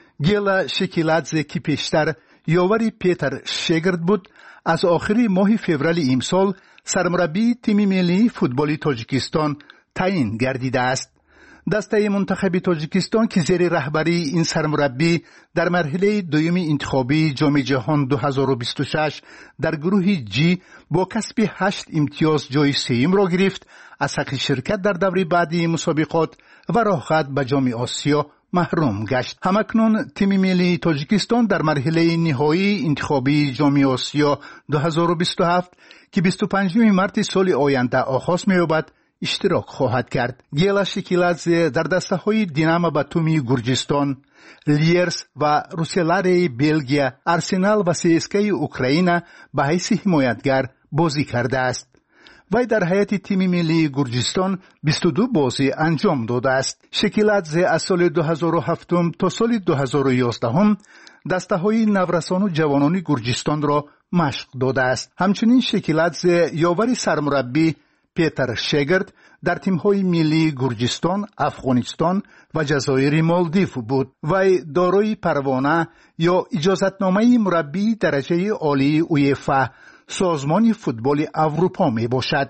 گیلا شکیلادزه که پیشتر یاور پیتر شگرد بود، از آخر ماه فوریه امسال سرمربی تیم ملی فوتبال تاجیکستان تعیین گردیده است. دسته منتخب تاجیکستان که زیر رهبری این سرمربی در مرحله دوم انتخابی جام جهان دو هزار و بیست و شش در گروه جی با کسب هشت امتیاز جای سوم را گرفت، از حق شرکت در دور بعدی مسابقات و راه خط به جام آسیا محروم گشت. همکنون تیم ملی تاجیکستان در مرحله نهایی انتخابی جام آسیا دو هزار و بیست و هفت که بیست و پنجم مارس سال آینده آغاز می‌یابد اشتراک خواهد کرد. گیلا شکیلادزه در دسته‌های دینامو باتومی گرجستان، لیرس و روسلاره بلژیا، آرسنال و سی اس کی اوکراین به حیث حمایتگر بازی کرده است. وی در هیئت تیم ملی گرجستان بیست و دو بازی انجام داده است. شکیلادزه از سال دو هزار و هفت تا سال دو هزار و یازده دسته‌های نورسان و جوانان گرجستان را مشق داده است. همچنین شکیلادزه یاور سرمربی پیتر شگرد در تیم‌های ملی گرجستان، افغانستان و جزایر مالدیو بود. وی دارای پروانه یا اجازتنامه مربی درجه عالی اویفا، سازمان فوتبال اروپا می باشد.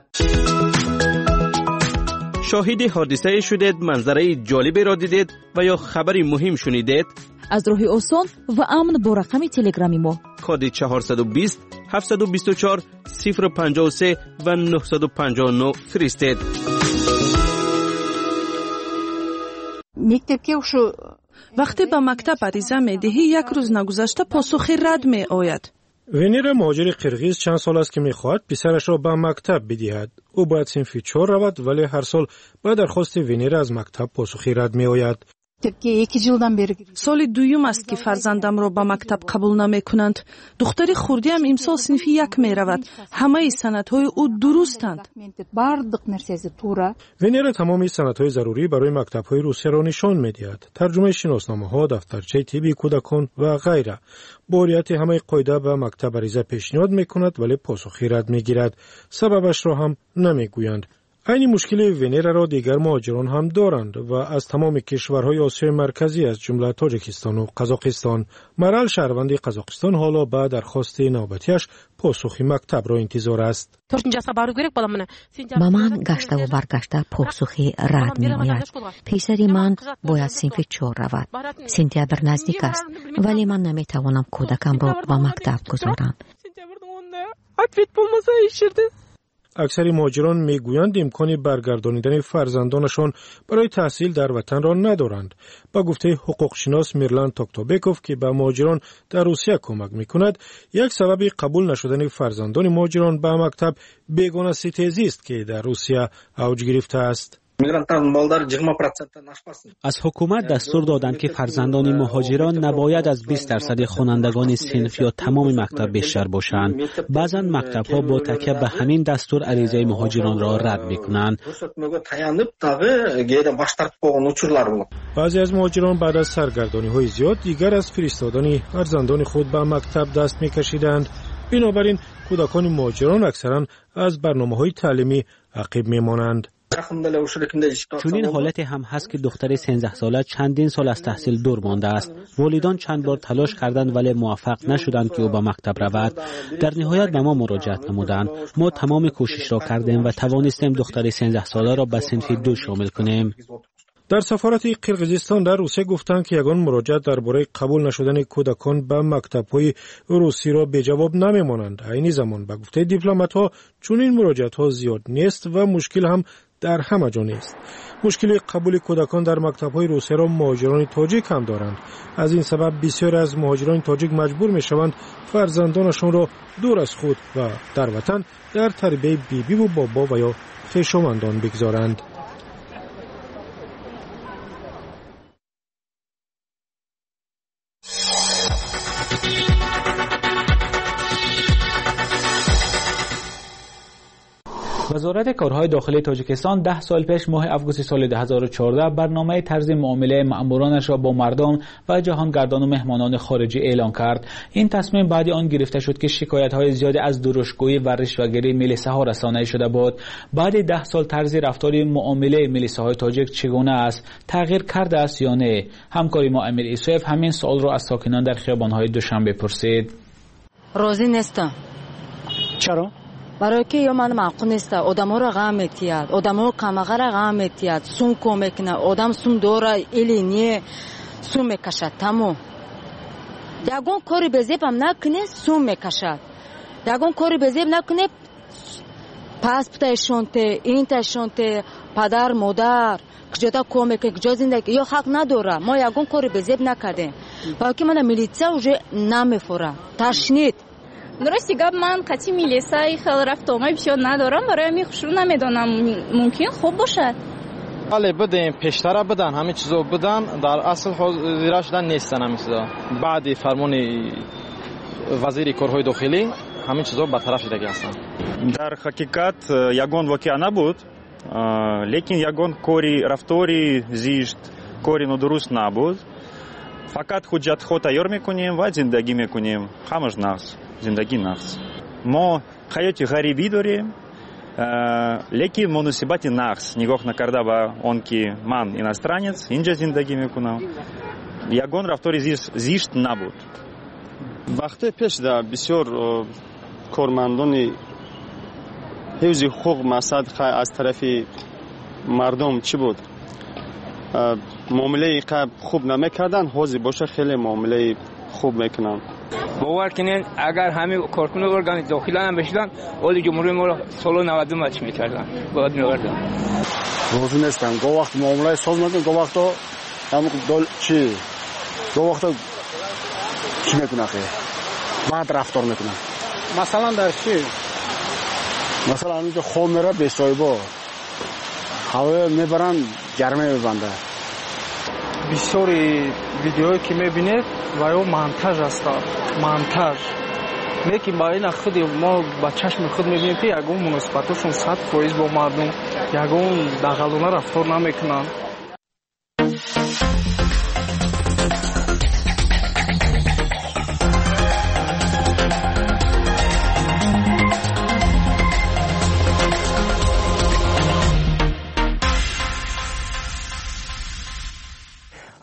شاهد حادثه شدید، منظره جالبی را دیدید و یا خبری مهم شنیدید؟ از راه آسان و امن با رقم تلگرامی ما کد چهارصد و بیست هفتصد و بیست و چهار صفر پنجاه و سه و نهصد و پنجاه و نه فرستید. وقتی به مکتب عریضه می‌دهی یک روز نگذشته پاسخی رد می آید. ونیر مهاجر قرغیز چند سال است که می‌خواهد پسرش را به مکتب بدهد. او باید صنف چهار رود، ولی هر سال با درخواست ونیر از مکتب پاسخی رد می آید. سال دویم است که فرزندم را به مکتب قبول نمی کنند. دختری خردیم امسال صنف یک می رود. همه سندهای او درستند. ونیر تمامی سندهای ضروری برای مکتب‌های روسیه را نشان می‌دهد. ترجمه شناسنامه‌ها، دفترچه طبی کودکان و غیره. با رعایت همه قاعده به مکتب عریضه پیشنهاد می‌کند، ولی پاسخی رد می‌گیرد. سببش را هم نمی‌گویند. این مشکل ونیرا را دیگر مهاجران هم دارند و از تمام کشورهای آسیای مرکزی از جمله تاجیکستان و قزاقستان. مرال شهروند قزاقستان حالا به درخواست نوبتیش پاسخ مکتب را انتظار است. با من گشته و برگشته پاسخی رد می آید. پسری من باید صنف چهار رود. سپتامبر نزدیک است ولی من نمی توانم کودکم را به مکتب گذارم. اکثر مهاجران میگویند امکان برگردانیدن فرزندانشان برای تحصیل در وطن را ندارند. با گفته حقوق شناس میرلان توکتوبکوف که به مهاجران در روسیه کمک میکند، یک سبب قبول نشدن فرزندان مهاجران به مکتب بیگانه ستیزی است که در روسیه اوج گرفته است. از حکومت دستور دادند که فرزندان مهاجران نباید از بیست درصد خوانندگان صنف یا تمام مکتب بیشتر باشند. بعضا مکتب‌ها با تکیه به همین دستور عریضه مهاجران را رد می‌کنند. بعضی از مهاجران بعد از سرگردانی‌های زیاد دیگر از فرستادن فرزندان خود به مکتب دست می‌کشیدند. بنابراین کودکان مهاجران اکثرا از برنامه‌های تعلیمی عقب می‌مانند. چون این حالت هم هست که دختر سیزده ساله چندین سال از تحصیل دور مانده است. والدان چند بار تلاش کردند ولی موفق نشدند که او به مکتب رود. در نهایت به ما مراجعت نمودند. ما تمام کوشش را کردیم و توانستیم دختر سیزده ساله را به صنف دو شامل کنیم. در سفارت قرقیزستان در روسیه گفتند که یگان مراجعت درباره قبول نشدن کودکان به مکتب‌های روسی را به جواب نمی‌مانند. عین زمان به گفته دیپلمات‌ها چون این مراجعت‌ها زیاد نیست و مشکل هم در همه جا نیست. مشکل قبول کودکان در مکتب‌های روسیه را مهاجران تاجیک هم دارند. از این سبب بسیار از مهاجران تاجیک مجبور می‌شوند فرزندانشان را دور از خود و در وطن در تربیت بیبی و بابا و یا خویشاوندان بگذارند. وزارت کارهای داخلی تاجیکستان ده سال پیش ماه آگوست سال دو هزار و چهارده برنامه طرز معامله مأمورانش را با مردم و جهانگردان و مهمانان خارجی اعلان کرد. این تصمیم بعد آن گرفته شد که شکایت‌های زیادی از درشتگویی و رشوه‌گیری ملیسه‌ها رسانه‌ای شده بود. بعد ده سال طرز رفتار معامله ملیسه‌های تاجیک چگونه است؟ تغییر کرده است یا نه؟ همکاری ما امیر ایسوف همین سوال را از ساکنان در خیابان‌های دوشنبه پرسید. راضی نیستم. چرا؟ برای که یا من معقول نیست آدم‌ها را غم می‌تید، آدم‌ها کمغه را غم می‌تید، سون کمکنه، آدم سون داره ایلی نیه سون میکشد. تمام یگون کاری بزیب هم نکنه سون میکشد، یگون کاری بزیب نکنه پاسپورت اشونته، این تشونته، پدر مادر کجا کمک کجا زندگی یا حق نداره. ما یگون کاری بزیب نکردیم با که من میلیتسا уже نمیفوره تشنید. درستی گاب من قطعی میلیسای خیلی رفت آمای بسیار ندارم، برای می خوش رو نمیدونم ممکن خوب باشه. بله بدیم پیشتر بدن همه چیزو بدن در اصل حاضر شدن نیستن همه چیزا. بعد فرمان وزیر کارهای داخلی همه چیزا به طرف شده هستن. در حقیقت یگان واقعا نبود، لیکن یگان کاری رفتاری زیشت کاری ندرست نبود. فقط حجت خود تیار میکنیم و زندگی میکنیم. همش نقص زندگی نقص. ما حیات غریبی داریم، لیکن مناسبت نقص نگاه نکرده با آن که من اینسترانець اینجا زندگی میکنم. یگان رفتاری زیشت نبود. وقتی پیش در بسیار کارمندان حفظ حقوق مقصد از طرف مردم چی بود؟ معامله خوب نمیکردن، حاضر باشه خیلی معامله خوب میکنن. باور کنین اگر همه کارکنان ارگان داخلی هم بشدن ولی جمهوری ما را سال نود مچ میکردن باید میوردن. روزی نیستن گو وقت معامله ساز میکنن، گو وقت هم دل چی گو وقت چی میکنن خیلی بعد رفتار میکنن. مثلا در چی؟ مثلا اینجا خوب میره به صایبا هوا میبرن گرمه میبنده. بسیاری ویدیوهایی که میبینید و او منتج است. منتج لیکن با این خود ما با چشم خود میبینیم که یگون مناسبتشون صد فایز با مردم یگون دغلانه رفتار نمیکنن.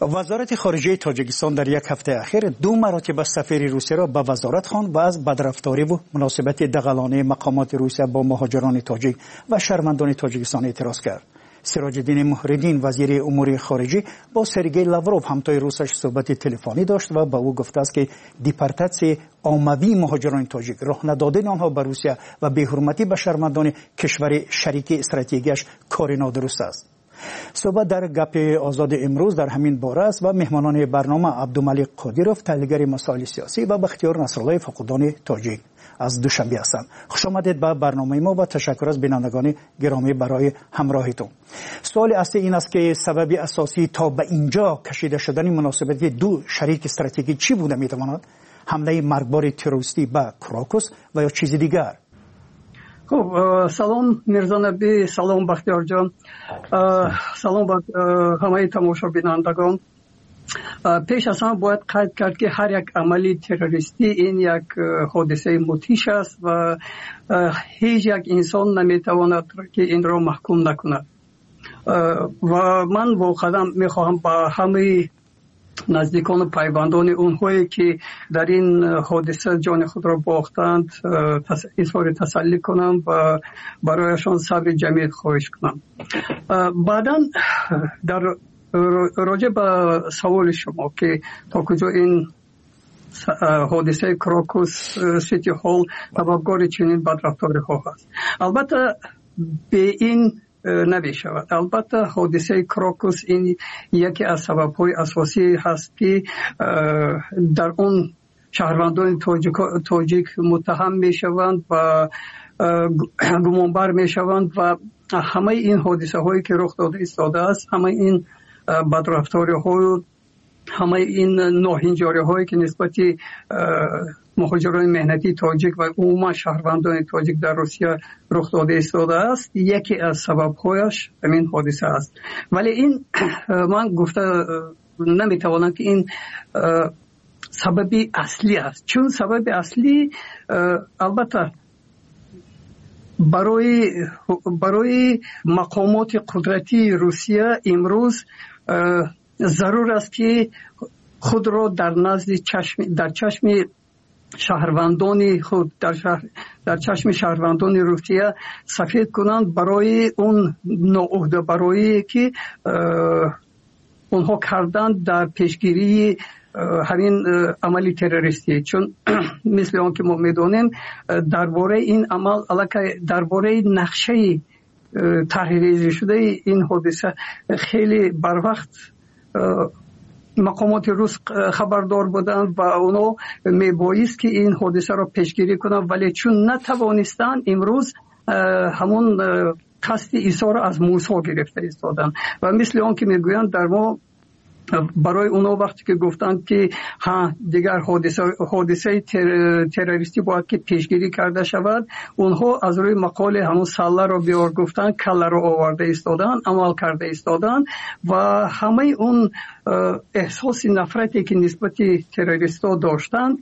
وزارت خارجه تاجیکستان در یک هفته اخیر دو مراتب سفیر روسیه را به وزارت خواند و از بدرفتاری و مناسبت دغلانه مقامات روسیه با مهاجران تاجیک و شهروندان تاجیکستان اعتراض کرد. سراج الدین محردین وزیر امور خارجه با سرگئی لاوروف همتای روسش صحبت تلفنی داشت و به او گفته است که دیپارتاسیون عمومی مهاجران تاجیک راه ندادن آنها به روسیه و بی‌حرمتی به شهروندان کشور شریک استراتژیکش کار نادرست است. صحبت در گپ آزاد امروز در همین باره است و مهمانان برنامه عبدالملک قادیروف تحلیلگر مسائل سیاسی و بختیار نصرالله فقودان تاجیک از دوشنبه هستند. خوش آمدید به برنامه ما و تشکر از بینندگان گرامی برای همراهیتون. سوال اصلی این است که سبب اساسی تا به اینجا کشیده شدن مناسبت دو شریک استراتژیکی چی بوده میتواند؟ حمله مرگبار تروریستی به کراکوس و یا چیز دیگر؟ خب سلام میرزا نبی، سلام بختیار جان، سلام به همه تماشا بینندگان. پیش از همه باید قید کرد که هر یک عملی تروریستی این یک حادثه مدهش است و هیچ یک انسان نمیتواند که این را محکوم نکند و من واقعا میخواهم با همه نزدیکان و پیوندان اونهایی که در این حادثه جان خود را باختند اظهار تسلی کنم و برایشان صبر جمیل خواهش کنم. بعدا در راجع به سوال شما که تا کجا این حادثه کراکوس سیتی هال سببگار چنین بدرفتاری ها هست، البته به این نمی شود. البته حادثه کراکوس این یکی از سبب‌های اساسی هست که در اون شهروندان تاجیک متهم می شوند و گمانبر می شوند و همه این حادثه هایی که رخ داده ایستاده است، همه این بدرفتاری ها، همه این ناهنجاری هایی که نسبتی مهاجران مهنتی تاجیک و عموما شهروندان تاجیک در روسیه رخ داده ایستاده است، یکی از سبب‌هایش همین حادثه است. ولی این من گفته نمیتوانم که این سببی اصلی است، چون سبب اصلی البته برای برای مقامات قدرتی روسیه امروز ضرور است که خود را در نزد چشم در چشم شهروندان خود در شهر در چشم شهروندان روسیه سفید کنند برای اون ناعهده برایی که اونها کردند در پیشگیری همین عملی تروریستی. چون مثل آن که ما میدونیم درباره این عمل علاقه درباره نقشه تحریری شده این حادثه خیلی بر وقت مقامات روس خبردار بودند و اونا میبایست که این حادثه را پیشگیری کنند، ولی چون نتوانستند امروز همون قصد ایثار از موسی گرفته ایستادند و مثل آن که میگویند در ما برای اونا وقتی که گفتند که ها دیگر حادثه حادثه تر، تروریستی باید که پیشگیری کرده شود، اونها از روی مقاله همون سله را بیار گفتن، کله را آورده ایستادن، عمل کرده ایستادن و همه اون احساس نفرتی که نسبت تروریستا داشتند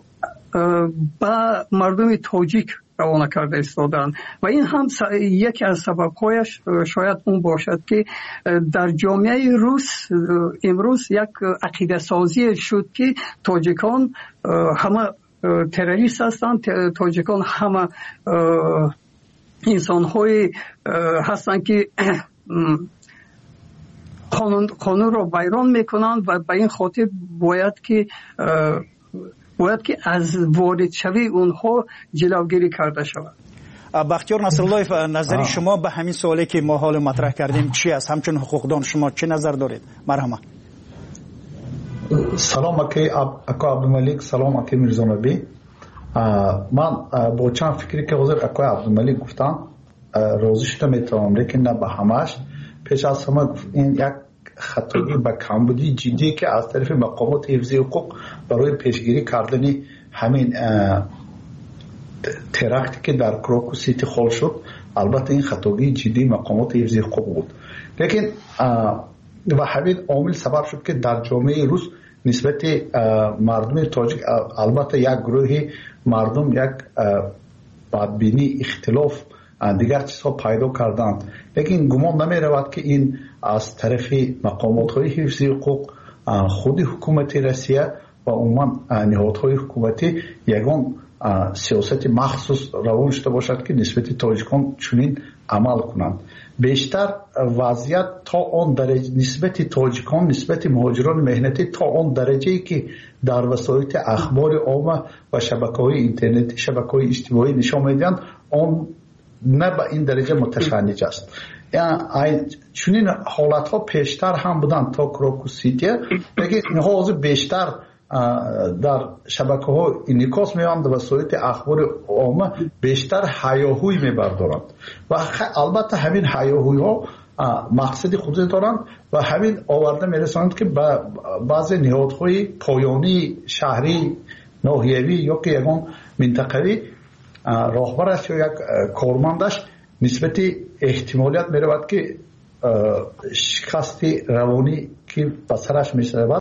با مردم تاجیک روانه کرده ایستادن و این هم یکی از سبب‌هایش شاید اون باشد که در جامعه روس امروز یک عقیده سازی شد که تاجیکان همه تروریست هستند، تاجیکان همه انسان‌های هستند که قانون قانون را ویران میکنند و به این خاطر باید که باید که از وارد شوی اونها جلوگیری کرده شود. بختیار نصرالله، نظری شما به همین سوالی که ما حال مطرح کردیم چی است؟ همچون حقوقدان شما چه نظر دارید؟ مرحبا. سلام اکی اکا عبدالملک، سلام اکی میرزا نبی. من با چند فکری که حضور اکای عبدالملک گفتن راضی شده میتونم، لیکن نه به همش. پیش از همه این یک خطایی به کمبودی جدی که از طرف مقامات حفظی حقوق برای پیشگیری کردن همین ترکتی که در کراکوس سیتی هال شد، البته این خطایی جدی مقامات حفظی حقوق بود، لیکن و همین عامل سبب شد که در جامعه روس نسبت مردم تاجیک البته یک گروه مردم یک بدبینی، اختلاف، دیگر چیزها پیدا کردند، لیکن گمان نمی رود که این از طرف مقامات های حفظی حقوق худи ҳукумати Россия ва умуман ниҳодҳои ҳукуматӣ ягон сиёсати махсус равон шуда бошад ки нисбати тоҷикон чунин амал кунанд. бештар вазъият то он дараҷа нисбати тоҷикон нисбати муҳоҷирони меҳнатӣ то он дараҷае ки дар васоити ахбори omma ва шабакаҳои интернетӣ шабакаҳои иҷтимоӣ нишон медиҳанд он на ба ин дараҷа муташанниҷ аст. чунин ҳолатҳо пештар ҳам буданд то Крокус Сития, лекин ҳозир бештар дар шабакаҳо инъикос меёбанд ва васоити ахбори omma бештар ҳаёҳӯй мебардоранд ва албатта ҳамин ҳаёҳӯйҳо мақсади худро доранд ва ҳамин оварда мерасонанд ки ба баъзе ниҳодҳои поёнии шаҳрӣ ноҳиявӣ ё ки ягон минтақавӣ роҳбараш ё як кормандаш нисбати эҳтимолият меравад ки шикасти равонӣ ки ба сараш мешавад